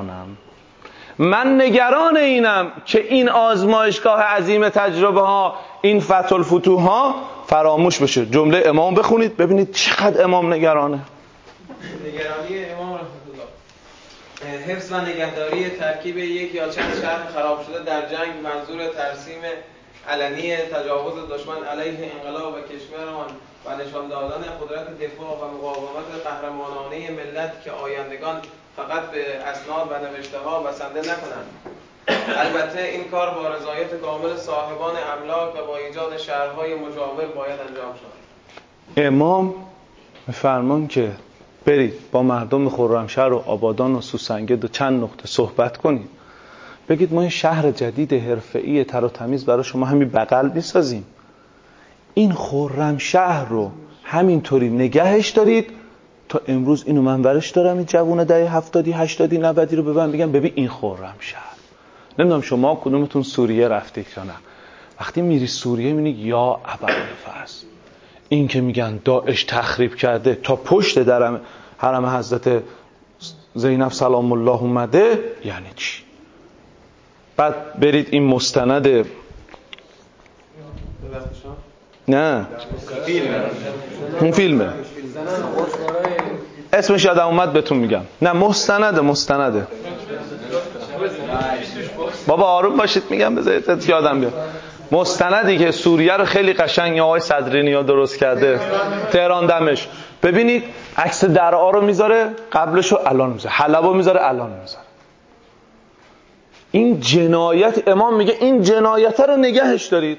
نگران اینم که این آزمایشگاه عظیم تجربه ها، این فتح الفتوح ها فراموش بشه. جمله امام بخونید ببینید چقدر امام نگرانه. نگرانی امام رحمت الله: حفظ و نگهداری ترکیب یک یا چند شهر خراب شده در جنگ منظور ترسیم علنی تجاوز دشمن علیه انقلاب و کشورمان و نشان دادن قدرت دفاع و مقاومت قهرمانانه ملت که آیندگان فقط به اسناد و نوشته‌ها بسنده نکنند. البته این کار با رضایت کامل صاحبان املاک و با ایجاد شهرهای مجاور باید انجام شود. امام فرمان که برید با مردم خرمشهر و آبادان و سوسنگد و چند نقطه صحبت کنید، بگید ما این شهر جدید حرفه‌ای تر و تمیز برای شما همین بغل میسازیم. این خرمشهر رو همینطوری نگهش دارید تا امروز اینو من ورش دارم، این جوونه دهه 70 80 90 رو ببین بگم ببین این خرمشهر. نمیدونم شما کدومتون سوریه رفتید یا نه. وقتی میری سوریه میبینی یا ابوالفضل، این که میگن داعش تخریب کرده تا پشت درم حرم حضرت زینب سلام الله اومده، یعنی چی؟ بعد برید این مستند نه اون فیلمه اسمش یادم اومد بهتون میگم. نه مستنده بابا آروم باشید میگم بذارید یادم بیاد. مستندی که سوریه رو خیلی قشنگ آقای صدرینیا درست کرده، تهران دمشق. ببینید عکس درعا رو میذاره قبلش رو الان میذاره، حلبو میذاره الان میذاره. این جنایت، امام میگه این جنایت رو نگهش دارید.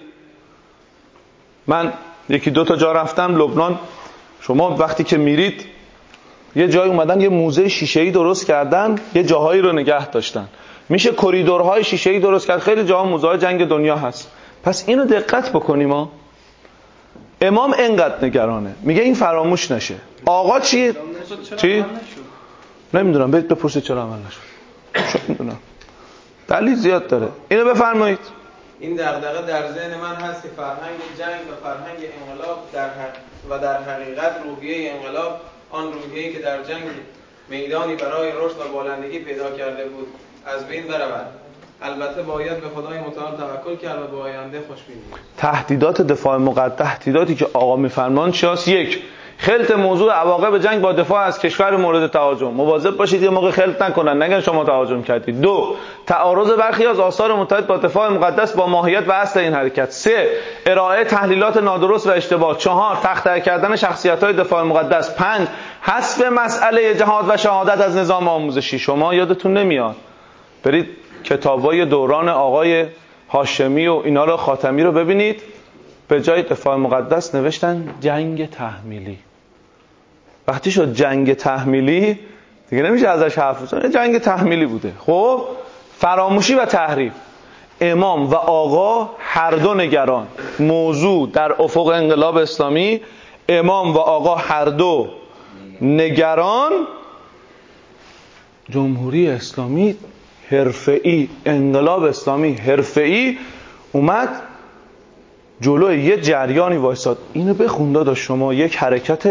من 1-2 تا جا رفتم لبنان. شما وقتی که میرید یه جایی اومدن یه موزه شیشه‌ای درست کردن، یه جاهایی رو نگه داشتن، میشه کریدورهای شیشه‌ای درست کرد. خیلی جاها موزه‌های جنگ دنیا هست. پس اینو دقت بکنیم. ما امام انقدر نگرانه، میگه این فراموش نشه. آقا چی؟ نمیدونم، برید بپرسید چرا عمل نشد. شاید میدونم، دلیل زیاد داره. اینو بفرمایید. این دغدغه در ذهن من هست که فرهنگ جنگ و فرهنگ انقلاب در حقیقت روحیه انقلاب آن روحیه‌ای که در جنگ میدانی برای رشد و بالندگی پیدا کرده بود از بین برود. البته باید به خدای متعال توکل کرد و به آینده خوشبینی. تهدیدات دفاع مقدس، تهدیداتی که آقا میفرمان چی هست؟ یک، خلط موضوع عواقب جنگ با دفاع از کشور مورد تهاجم. مواظب باشید یه موقع خلط نکنن نگن شما تهاجم کردید. دو، تعارض برخی از آثار مرتبط با دفاع مقدس با ماهیت و اصل این حرکت. سه، ارائه تحلیلات نادرست و اشتباه. چهار، تخطئه کردن شخصیت‌های دفاع مقدس. پنج، حذف مسئله جهاد و شهادت از نظام آموزشی. شما یادتون نمیاد برید کتابای دوران آقای هاشمی و اینا رو، خاتمی رو ببینید، به جای دفاع مقدس نوشتن جنگ تحمیلی. وقتی شد جنگ تحمیلی دیگه نمیشه ازش حرف بزنه، جنگ تحمیلی بوده. خب فراموشی و تحریف. امام و آقا هر دو نگران. موضوع در افق انقلاب اسلامی، امام و آقا هر دو نگران. جمهوری اسلامی حرفه‌ای، انقلاب اسلامی حرفه‌ای اومد جلوی یه جریانی وایساد. اینو بخون داداش شما. یک حرکت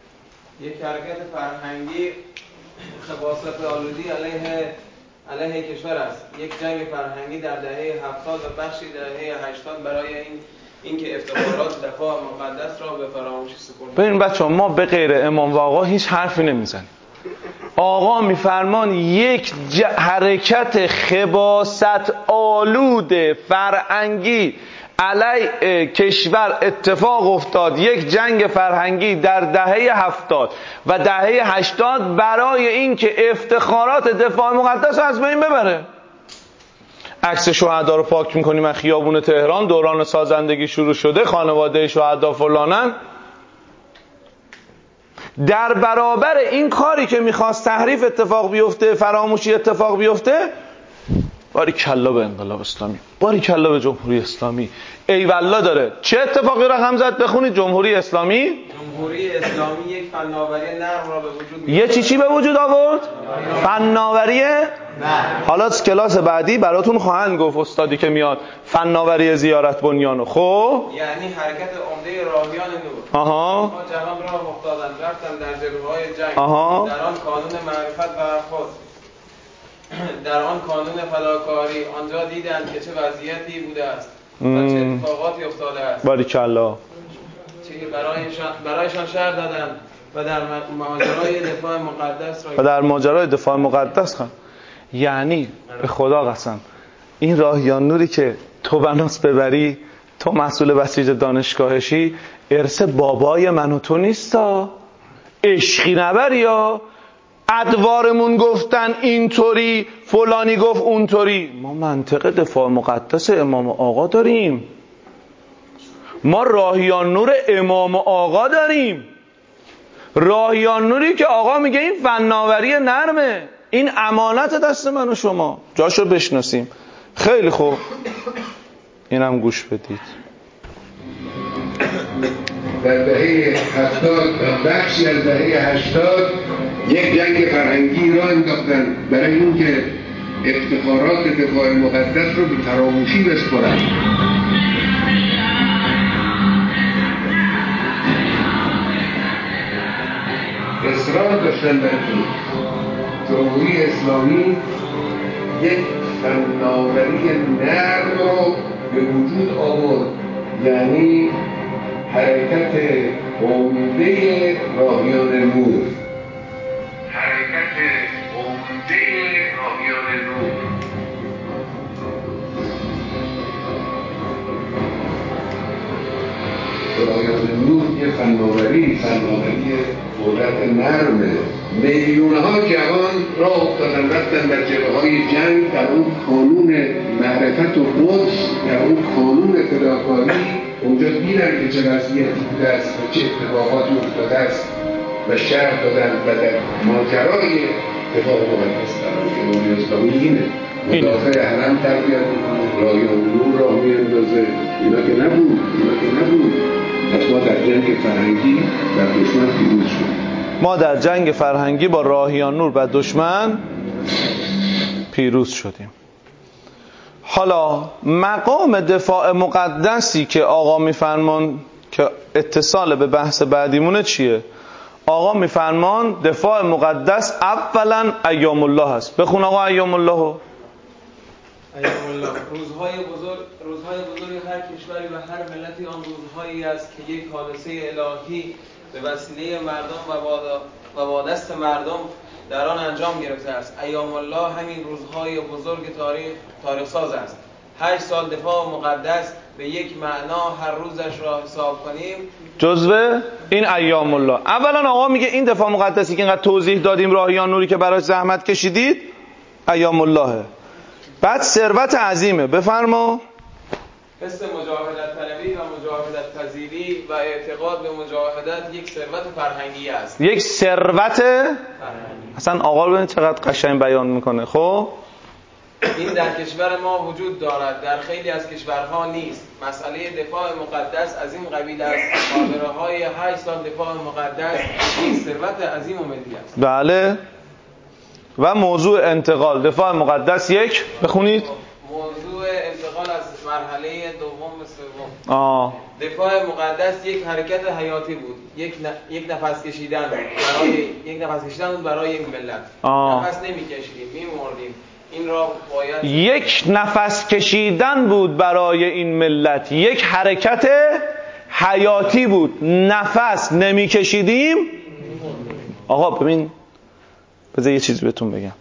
فرهنگی خباثت آلودی علیه کشور است. یک جنگ فرهنگی در دهه 70 و بخشی دهه 80 برای اینکه افتخارات دفاع مقدس را به فراموشی سپرد. ببین بچه‌ها، ما به غیر امام و آقا هیچ حرفی نمیزنیم. آقا میفرمان یک حرکت خباثت آلود فرهنگی علیه کشور اتفاق افتاد. یک جنگ فرهنگی در دهه 70 و دهه 80 برای اینکه افتخارات دفاع مقدس از بین ببره. عکس شهدا رو پاک میکنیم از خیابون تهران، دوران سازندگی شروع شده، خانواده شهدا فلانن. در برابر این کاری که میخواست تحریف اتفاق بیفته، فراموشی اتفاق بیفته، باری کلا به انقلاب اسلامی، باری کلا به جمهوری اسلامی، ای والله داره. چه اتفاقی رقم زد؟ بخونید. جمهوری اسلامی یک فناوری نرم را به وجود می‌آورد. یه چی به وجود آورد؟ فناوری نرم. حالا کلاس بعدی براتون خواهند گفت استادی که میاد فناوری زیارت بنیانو. خب یعنی حرکت عمده راهیان نور. آها. ما جوان را افتادند رفتن در جبهه‌های جنگ. آها. در آن کانون معرفت برخاست، در آن کانون فداکاری. آنجا دیدند که چه وضعیتی بوده است و چه اتفاقاتی افتاده است. باریکلا. چه برایشان شهر دادند و در ماجرای دفاع مقدس خواهد. یعنی به خدا قسم این راهیان نوری که تو بناس ببری، تو مسئول بسیج دانشگاهشی، ارث بابای من و تو نیستا، عشقی نبری. یا ادوارمون گفتن اینطوری، فلانی گفت اونطوری. ما منطق دفاع مقدس امام آقا داریم، ما راهیان نور امام آقا داریم، راهیان نوری که آقا میگه این فناوری نرمه، این امانت دست من و شما، جاشو بشناسیم. خیلی خوب، اینم گوش بدید. در دهه 70 و بخشی از دهه 80 یک جنگ فرهنگی را انداختن برای اینکه افتخارات دفاع مقدس رو به فراموشی بسپارن. اصرار داشتن بر جمهوری اسلامی یک فناوری نرم رو به وجود آورد، یعنی حرکت عمده راهیان نور. حرکت عمده راهیان نور راهیان نور یه فناوری قدرت نرمه. میلیون ها جوان راه افتادن رفتن در جبهه‌های جنگ، در اون کانون معرفت و قدس، در اون کانون فداکاری. اونجا دیدن که چه وضعیتی بوده است و چه اتفاقاتی افتاده است و شرح دادن و در ماجرای دفاع مقدس قرار جمهوری اسلامی اینه مدافع حرم تربیت میکنه، راهیان نور راه میاندازه. اینا که نبود. پس ما در جنگ فرهنگی در دشمن پیروز شدیم. ما در جنگ فرهنگی با راهیان نور و دشمن پیروز شدیم. حالا مقام دفاع مقدسی که آقا میفرمان که اتصال به بحث بعدیمونه چیه؟ آقا میفرمان دفاع مقدس اولا ایام الله هست. بخون آقا ایام الله. ایام الله روزهای بزرگ هر کشوری و هر ملتی آن روزهایی است که یک حادثه الهی به وسیله مردم و با دست مردم در آن انجام گرفته است. ایام الله همین روزهای بزرگ تاریخ ساز است. 8 سال دفاع مقدس به یک معنا هر روزش را حساب کنیم جزوه این ایام الله. اولا آقا میگه این دفاع مقدسی که اینقدر توضیح دادیم راهیان نوری که براش زحمت کشیدید ایام اللهه. بعد ثروت عظیمه. بفرما. حس مجاهدت طلبی و مجاهدت پذیری و اعتقاد به مجاهدت یک ثروت فرهنگی است. یک ثروت فرهنگی. اصلا آقا رو ببین چقدر قشنگ بیان میکنه. خب این در کشور ما وجود دارد، در خیلی از کشورها نیست. مسئله دفاع مقدس از این قبیل است. خاطره‌های 8 سال دفاع مقدس یک ثروت عظیم و ملی است. بله. و موضوع انتقال دفاع مقدس یک بخونید. موضوع انتقال از مرحله دوم به سوم. دفاع مقدس یک حرکت حیاتی بود. یک نفس کشیدن برای این ملت. نفس نمی‌کشیدیم، می‌مردیم. این را باید یک نفس کشیدن بود برای این ملت. یک حرکت حیاتی بود. نفس نمی‌کشیدیم. آقا ببین بذار یه چیزی بهتون بگم.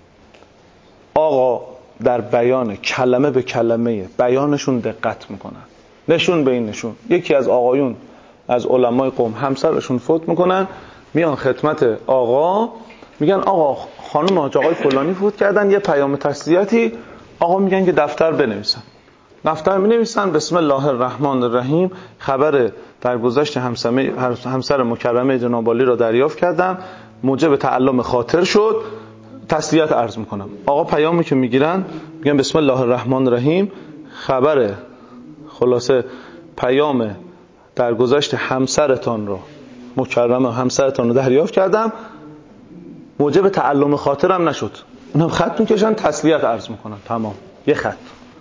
آقا در بیان کلمه به کلمه بیانشون دقت میکنن. نشون به این نشون. یکی از آقایون از علمای قوم همسرشون فوت میکنن، میان خدمت آقا میگن آقا خانم آقای فلانی فوت کردن، یه پیام تسلیتی. آقا میگن که دفتر بنویسن. دفتر مینویسن بسم الله الرحمن الرحیم خبر درگذشت همسر مکرمه جناب عالی را دریافت کردم، موجب تعلم خاطر شد، تسلیت عرض میکنم. آقا پیامی که میگیرن میگن بسم الله الرحمن الرحیم خبر خلاصه پیام درگذشت همسرتان رو مکرمه همسرتان رو دریافت کردم، موجب تعلم خاطرم نشد. اونم خط میکشن تسلیت عرض میکنن. تمام. یه خط.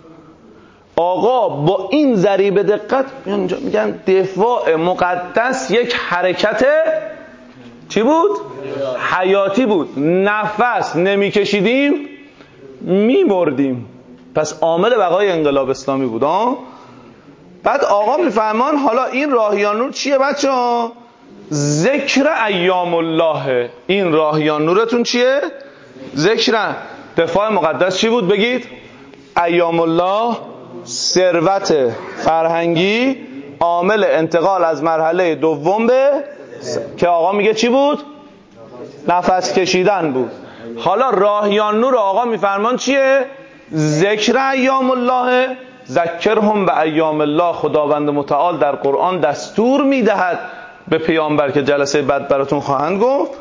آقا با این ضریب دقت میگن دفاع مقدس یک حرکت چی بود؟ حیاتی بود. نفس نمیکشیدیم میمردیم. پس عامل بقای انقلاب اسلامی بود. بعد آقا میفرمان حالا این راهیان نور چیه بچه‌ها؟ ذکر ایام الله. این راهیان نورتون چیه؟ ذکر. دفاع مقدس چی بود بگید؟ ایام الله، ثروت فرهنگی، عامل انتقال از مرحله دوم به که آقا میگه چی بود؟ نفس کشیدن بود. حالا راهیان نور آقا میفرمان چیه؟ ذکر ایام الله. ذکرهم به ایام الله. خداوند متعال در قرآن دستور میدهد به پیامبر که جلسه بعد براتون خواهند گفت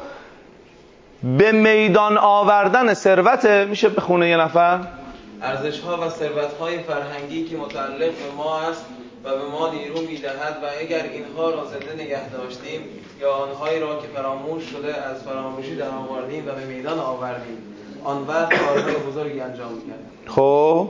به میدان آوردن ثروت. میشه بخونه یه نفر؟ ارزش‌ها و ثروت‌های فرهنگی که متعلق به ما است و به ما نیرو می‌دهد و اگر اینها را زنده نگه داشتیم یا آنهایی را که فراموش شده از فراموشی در آوردیم و به میدان آوردیم، آن وقت کارهای بزرگی انجام می‌کردیم. خب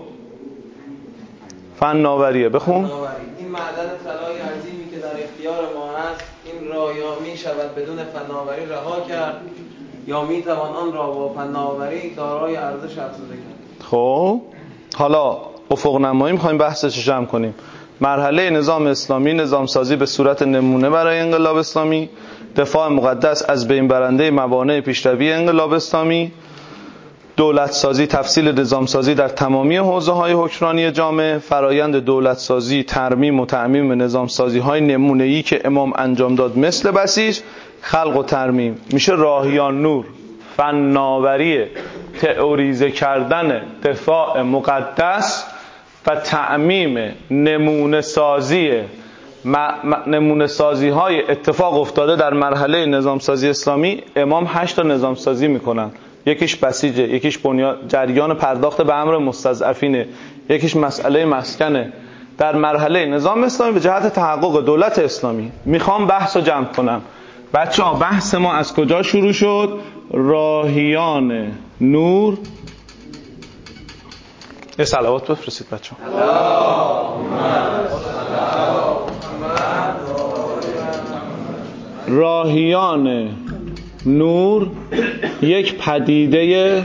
فناوریه. بخون. این معدن طلای عظیمی که در اختیار ما هست، این را یا می‌شود بدون فناوری رها کرد یا می‌توان آن را با فناوری دارای ارزش افزوده کرد. خب حالا افق نمایی می‌خوایم بحثش جمع کنیم. مرحله نظام اسلامی، نظام سازی به صورت نمونه برای انقلاب اسلامی، دفاع مقدس از بین برنده موانع پیشروی انقلاب اسلامی، دولت سازی، تفصیل نظام سازی در تمامی حوزه‌های حکمرانی جامعه، فرایند دولت سازی، ترمیم و تعمیم نظام سازی‌های نمونه‌ای که امام انجام داد مثل بسیج، خلق و ترمیم. میشه راهیان نور، فناوری، تئوریزه کردن دفاع مقدس و تعمیم نمونه سازی های اتفاق افتاده در مرحله نظام سازی اسلامی. امام 8 تا نظام سازی میکنن. یکیش بسیجه، یکیش جریان پرداخت به امر مستضعفینه، یکیش مسئله مسکنه. در مرحله نظام اسلامی به جهت تحقق دولت اسلامی میخوام بحث رو جمع کنم. بچه‌ها بحث ما از کجا شروع شد؟ راهیان نور. یه صلوات بفرستید بچه‌ها. راهیان نور یک پدیده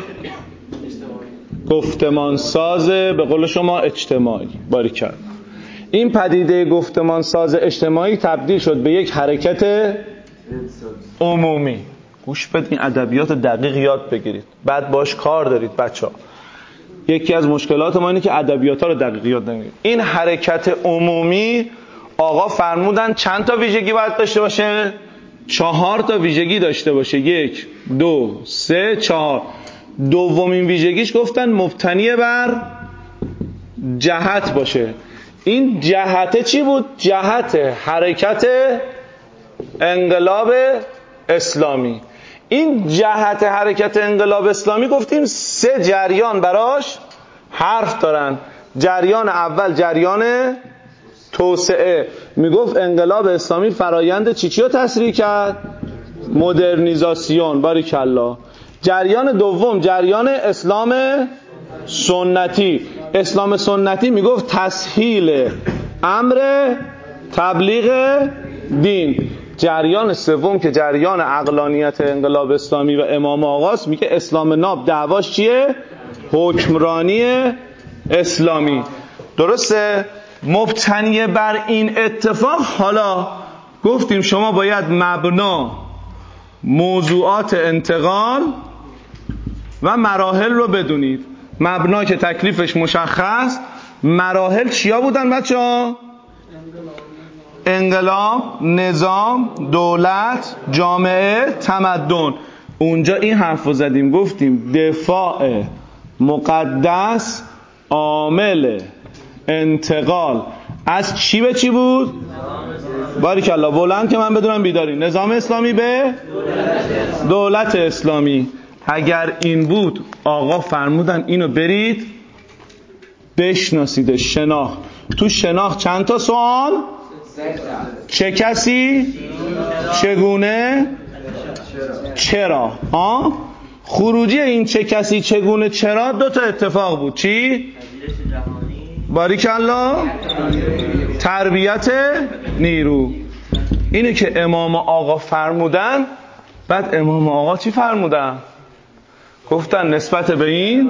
گفتمانساز به قول شما اجتماعی. باریکلا. این پدیده گفتمانساز اجتماعی تبدیل شد به یک حرکت عمومی. گوش بدین، ادبیات دقیق یاد بگیرید، بعد باش کار دارید بچه‌ها. یکی از مشکلات ما اینه که ادبیات‌ها رو دقیق یاد نمیگیرید. این حرکت عمومی آقا فرمودن چند تا ویژگی باید داشته باشه؟ 4 تا ویژگی داشته باشه. 1 2 3 4. دومین ویژگیش گفتن مبتنی بر جهت باشه. این جهت چی بود؟ جهت حرکت انقلاب اسلامی. این جهت حرکت انقلاب اسلامی گفتیم 3 جریان براش حرف دارن. جریان اول جریان توسعه. میگفت انقلاب اسلامی فرایند چی رو تسریع کرد؟ مدرنیزاسیون. باریکلا. جریان دوم جریان اسلام سنتی. اسلام سنتی میگفت تسهیل امر تبلیغ دین. جریان سوم که جریان عقلانیت انقلاب اسلامی و امام آقاست، میگه اسلام ناب دعواش چیه؟ حکمرانی اسلامی. درسته؟ مبتنی بر این اتفاق حالا گفتیم شما باید مبنا، موضوعات انتقال و مراحل رو بدونید. مبنا که تکلیفش مشخص، مراحل چیا بودن بچه‌ها؟ انقلاب، نظام، دولت، جامعه، تمدن. اونجا این حرف رو زدیم، گفتیم دفاع مقدس عامل انتقال از چی به چی بود؟ باریکلا. بلند که من بدونم بیداری. نظام اسلامی به دولت اسلامی. اگر این بود آقا فرمودن اینو برید بشناسید. شناخت. تو شناخت چند تا سوال؟ چه کسی؟ چگونه؟ چرا؟ خروجی این چه کسی چگونه چرا 2 تا اتفاق بود. چی؟ باریکلا. تربیت نیرو. اینه که امام آقا فرمودن. بعد امام آقا چی فرمودن؟ گفتن نسبت به این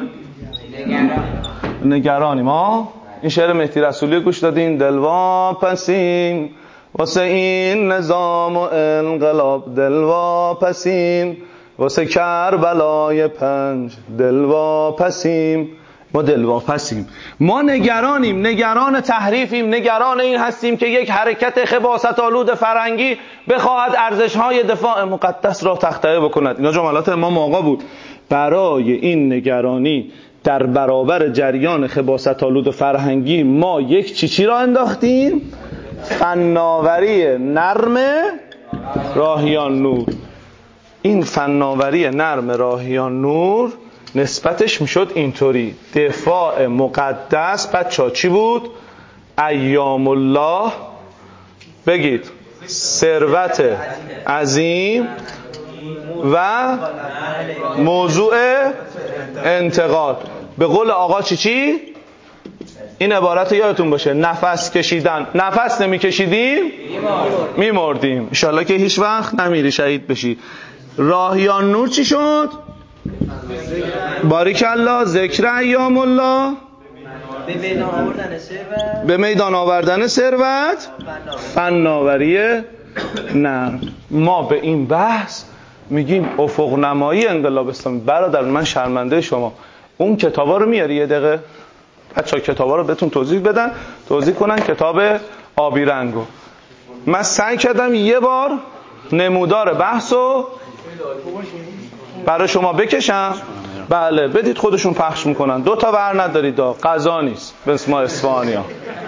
نگرانیم. این شعر مهدی رسولی گوش دادین؟ دلواپسیم واسه این نظام و انقلاب، دلواپسیم واسه کربلای 5، دلواپسیم. ما دلواپسیم، ما نگرانیم، نگران تحریفیم، نگران این هستیم که یک حرکت خباثت آلود فرنگی بخواهد ارزش‌های دفاع مقدس را تخطئه بکند. اینا جملات امام آقا بود. برای این نگرانی در برابر جریان خباثت آلود فرهنگی ما یک چی را انداختیم؟ فناوری نرم راهیان نور. این فناوری نرم راهیان نور نسبتش میشد اینطوری: دفاع مقدس. بچه‌ها چی بود؟ ایام الله. بگید ثروت عظیم و موضوع انتقال. به قول آقا چی؟ این عبارت یادتون باشه: نفس کشیدن. نفس نمی کشیدیم میمردیم. انشالله که هیچ وقت نمیری شهید بشی. راهیان نور چی شد؟ باریکالله. ذکر ایام الله، به میدان آوردن ثروت، فناوری نرم. ما به این بحث میگیم افق نمایی انقلاب اسلامی. برادر من شرمنده شما. اون کتابا رو میاری یه دقیقه؟ بچه‌ها کتابا رو بهتون توضیح کنن. کتاب آبی رنگو من سعی کردم یه بار نمودار بحثو برای شما بکشم. بله بدید خودشون پخش میکنن. 2 تا ور ندارید، قضا نیست به اسم اصفهانی‌ها.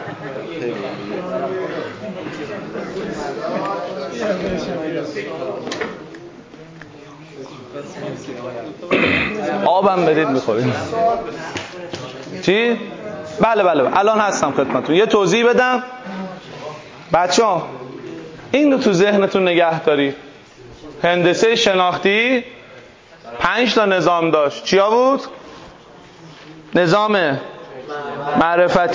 آبم بدید میخورید. چی؟ بله الان هستم خدمتتون. یه توضیح بدم بچه‌ها. این رو تو ذهنتون نگه دارید. هندسه شناختی 5 تا نظام داشت. چیا بود؟ نظام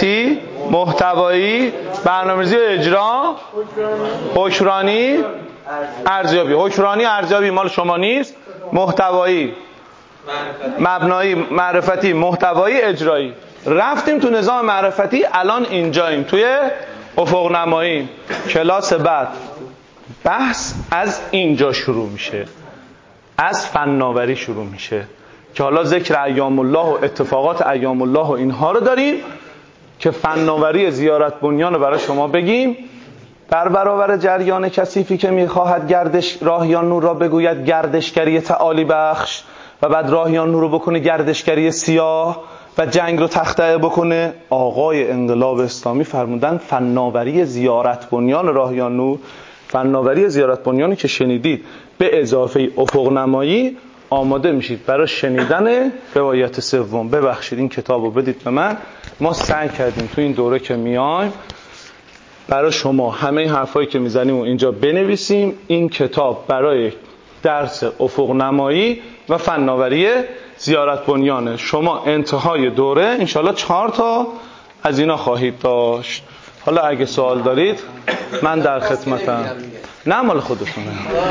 معرفتی، محتوایی، برنامه‌ریزی و اجرا، حکمرانی ارزیابی. حکمرانی ارزیابی مال شما نیست. محتوایی مبنایی، معرفتی، محتوایی، اجرایی. رفتیم تو نظام معرفتی، الان اینجاییم توی افق نمایی. کلاس بعد بحث از اینجا شروع میشه، از فناوری شروع میشه که حالا ذکر ایام الله و اتفاقات ایام الله و اینها رو داریم که فناوری زیارت بنیان رو برای شما بگیم. در برابر جریان کثیفی که میخواهد راهیان نور را بگوید گردشگری تعالی بخش و بعد راهیان نور رو بکنه گردشگری سیاه و جنگ رو تخطئه بکنه، آقای انقلاب اسلامی فرمودن فناوری زیارت بنیان راهیان نور، فناوری زیارت بنیانی که شنیدید به اضافه افق نمایی آماده میشید برای شنیدن روایت سوم. ببخشید این کتابو بدید به من. ما سعی کردیم تو این دوره که میایم برای شما همه حرفایی که میزنیم و اینجا بنویسیم. این کتاب برای درس افق نمایی و فناوری زیارت بنیانه. شما انتهای دوره انشالله 4 تا از اینا خواهید داشت. حالا اگه سوال دارید من در خدمتم. نه مال خودتونه.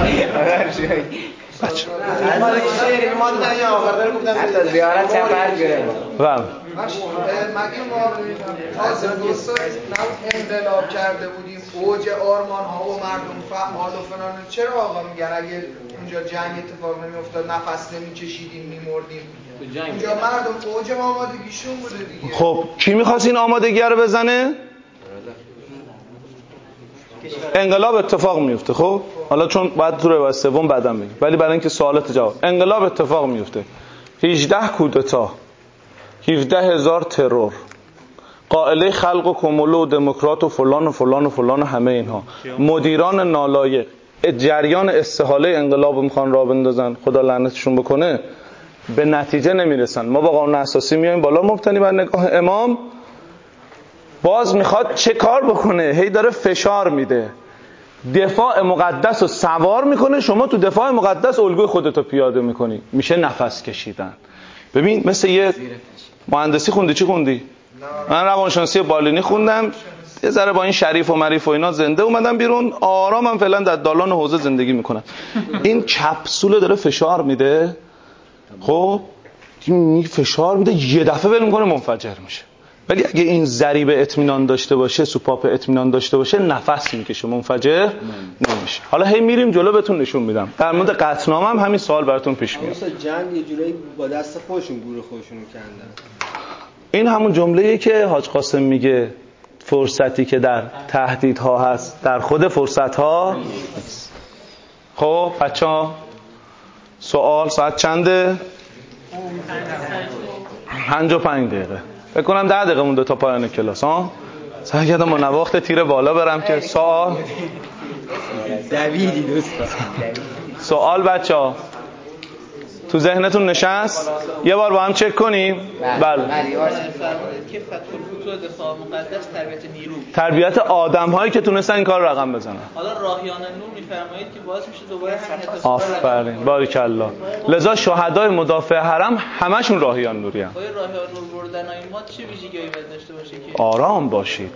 زیارت سفر گرفت. مگه ما تازه انقلاب کرده بودیم، اوج آرمان ها و مردم فعال و فلان، چرا آقا میگن اگه اونجا جنگ اتفاق نمیافتاد نفس نمیکشیدیم میمردیم؟ اونجا مردم اوج آمادگیشون بوده دیگه. خب کی میخواست این آمادگی رو بزنه؟ انقلاب اتفاق میفته. خب حالا چون باید تو روایت سوم بعدم بگیم، ولی برای اینکه سوالات جواب. انقلاب اتفاق میفته، 18 کودتا، 17,000 ترور، قائله خلق و کمولو و دموکرات و فلان و فلان و فلان و همه اینها، مدیران نالایق، جریان استحاله انقلاب میخوان راه بندازن، خدا لعنتشون بکنه، به نتیجه نمیرسن. ما با قانون اساسی میایم بالا مبتنی بر نگاه امام، باز میخواد چه کار بکنه؟ هی داره فشار میده، دفاع مقدس رو سوار میکنه، شما تو دفاع مقدس الگوی خودتو پیاده میکنی، میشه نفس کشیدن. ببین مثل یه مهندسی خوندی، چی خوندی؟ من روانشناسی بالینی خوندم، یه ذره با این شریف و معریف و اینا زنده اومدم بیرون، آرامم فعلا در دالان حوزه زندگی میکنم. این کپسول داره فشار میده، خب این فشار میده، یه دفعه ول میکنه منفجر میشه. ولی اگه این ضریب اطمینان داشته باشه، سوپاپ اطمینان داشته باشه، نفس میکشه، منفجر نمیشه. حالا هی میریم جلو بهتون نشون میدم. در مورد قطعنامه هم همین سوال براتون پیش میاد. مثلا جنگ یه جورایی با دست خودشون گور خودشونو کندن. این همون جمله‌ای که حاج قاسم میگه فرصتی که در تهدیدها هست در خود فرصت‌ها نیست. خب بچه‌ها سوال ساعت چنده؟ 55 دقیقه. فکر کنم 10 دقیقه مونده تا پایان کلاس ها. سعی کردم با نواخت تیر بالا برم که سوال دویدی دوستا. سوال بچه‌ها تو ذهنتون نشست؟ یه بار با هم چک کنیم. بله. که فتح الفتوح دفاع مقدس تربیت نیرو، تربیت آدم‌هایی که تونستن این کار رقم بزنن. حالا راهیان نور می‌فرمایید که باعث میشه دوباره همین اتفاق. آفرین باریکالله. لذا شهدای مدافع حرم همشون راهیان نوری ان. راهیان نور بردن این ما چه ویژگی‌ای باید داشته باشه که آرام باشید.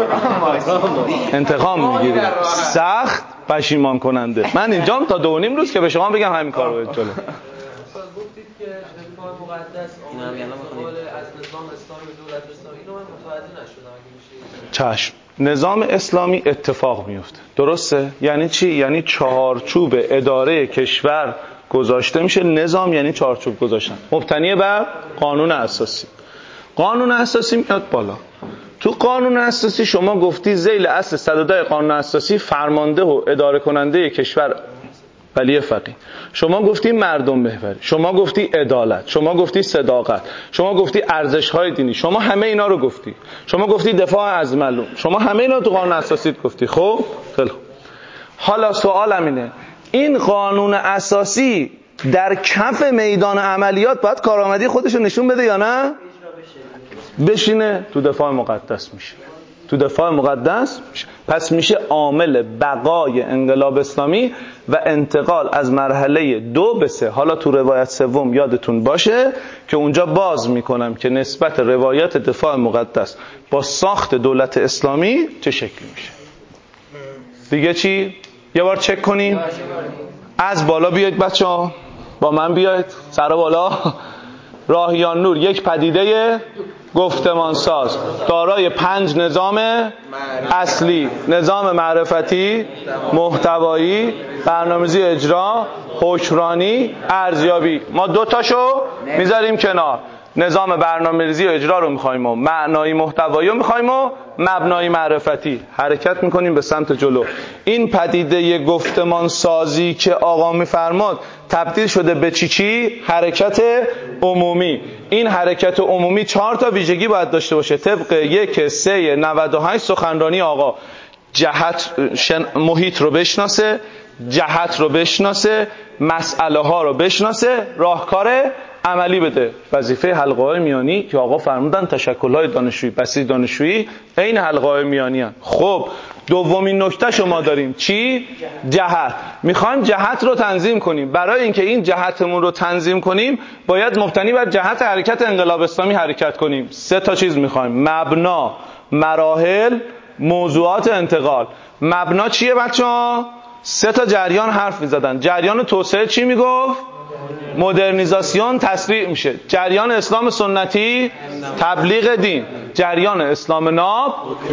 انتقام میگیرید. سخت پشیمان کننده. من اینجام تا 2.5 روز که به شما بگم همین کارو برید جلو. گفتید که دفاع مقدس آمده از نظام اسلامی و دولت اسلامی، اینو من متوجه نشدم اگه میشه. چشم. نظام اسلامی اتفاق میفته، درسته؟ یعنی چی؟ یعنی چارچوب اداره کشور گذاشته میشه. نظام یعنی چارچوب گذاشتن مبتنی بر قانون اساسی. قانون اساسی میاد بالا. تو قانون اساسی شما گفتی ذیل اصل 110 قانون اساسی فرمانده و اداره کننده کشور ولی فقیه. شما گفتی مردم محوری، شما گفتی عدالت، شما گفتی صداقت، شما گفتی ارزش‌های دینی، شما همه اینا رو گفتی. شما گفتی دفاع از مظلوم، شما همه اینا تو قانون اساسی گفتی. خب خیلی خوب. حالا سوالم اینه، این قانون اساسی در کف میدان عملیات باید کارآمدی خودش رو نشون بده یا نه؟ بشینه تو دفاع مقدس میشه. تو دفاع مقدس میشه. پس میشه عامل بقای انقلاب اسلامی و انتقال از مرحله 2 به 3. حالا تو روایت سوم یادتون باشه که اونجا باز میکنم که نسبت روایت دفاع مقدس با ساخت دولت اسلامی چه شکلی میشه. دیگه چی؟ یه بار چک کنیم. از بالا بیاید بچه‌ها، با من بیاید سر بالا. راهیان نور یک پدیده گفتمان ساز دارای 5 نظام اصلی: نظام معرفتی، محتوایی، برنامه‌ریزی اجرا، حکمرانی، ارزیابی. ما 2 تاشو میذاریم کنار. نظام برنامه‌ریزی و اجرا رو می‌خوایم و معنایی محتوایی رو می‌خوایم و مبنایی معرفتی. حرکت می‌کنیم به سمت جلو. این پدیده گفتمان سازی که آقا می‌فرماد تبدیل شده به چی؟ حرکت عمومی. این حرکت عمومی 4 تا ویژگی باید داشته باشه طبق 1/3/98 سخنرانی آقا. جهت، محیط رو بشناسه، جهت رو بشناسه، مسئله ها رو بشناسه، راهکار عملی بده. وظیفه حلقه‌های میانی که آقا فرمودن تشکل‌های دانشجویی، بسیج دانشجویی عین حلقه‌های میانی هستند. خب دومین نکته شما داریم چی؟ جهت. میخوایم جهت رو تنظیم کنیم. برای اینکه این جهتمون رو تنظیم کنیم باید مبتنی بر جهت حرکت انقلاب اسلامی حرکت کنیم. 3 تا چیز میخوایم: مبنا، مراحل، موضوعات انتقال. مبنا چیه بچه‌ها؟ 3 تا جریان حرف میزدن. جریان توسعه چی میگفت؟ مدرنیزاسیون تسریع میشه. جریان اسلام سنتی تبلیغ دین. جریان اسلام ناب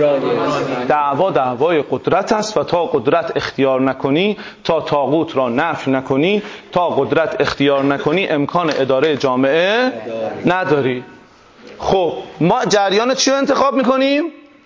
دعوای قدرت است و تا قدرت اختیار نکنی، تا طاغوت را نفی نکنی، تا قدرت اختیار نکنی امکان اداره جامعه نداری. خب ما جریان چی رو انتخاب میکنیم؟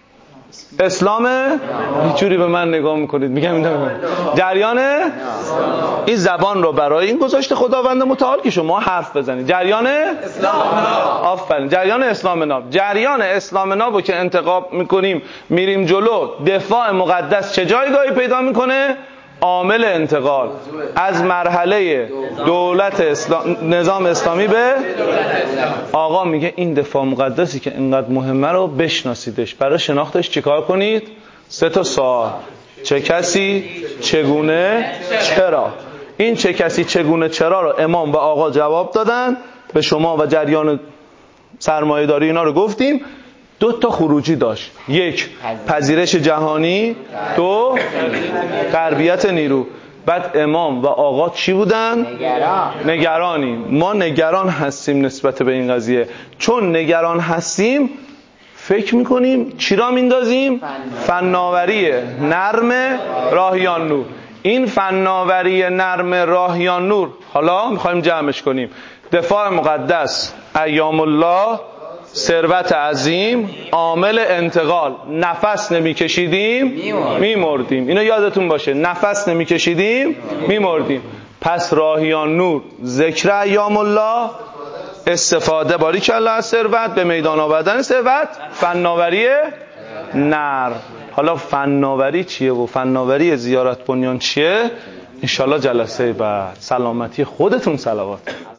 اسلامه؟ اینجوری به من نگاه میکنید میگم این جریان این زبان رو برای این گذاشته خداوند متعال که شما حرف بزنید. جریان اسلام ناب. آفرین، جریان اسلام ناب. جریان اسلام ناب رو که انتخاب میکنیم میریم جلو، دفاع مقدس چه جایگاهی پیدا میکنه؟ عامل انتقال از مرحله دولت نظام اسلامی به آقا میگه این دفاع مقدسی که اینقدر مهمه رو بشناسیدش. برای شناختش چیکار کنید؟ 3 تا سوال: چه کسی، چگونه، چرا. این چه کسی، چگونه، چرا رو امام و آقا جواب دادن به شما و جریان سرمایه‌داری اینا رو گفتیم. 2 تا خروجی داشت: 1 پذیرش جهانی، 2 تربیت نیرو. بعد امام و آقا چی بودن؟ نگرانیم. ما نگران هستیم نسبت به این قضیه. چون نگران هستیم فکر میکنیم چی را میندازیم؟ فناوری نرم راهیان نور. این فناوری نرم راهیان نور حالا میخوایم جمعش کنیم: دفاع مقدس، ایام الله، ثروت عظیم، عامل انتقال. نفس نمیکشیدیم میمردیم. اینو یادتون باشه، نفس نمیکشیدیم میمردیم. پس راهیان نور ذکر ایام الله، استفاده باریکالله از ثروت، به میدان آوردن ثروت، فناوری نرم. حالا فناوری چیه و فناوری زیارت بنیان چیه؟ انشالله جلسه بعد. سلامتی خودتون، صلوات.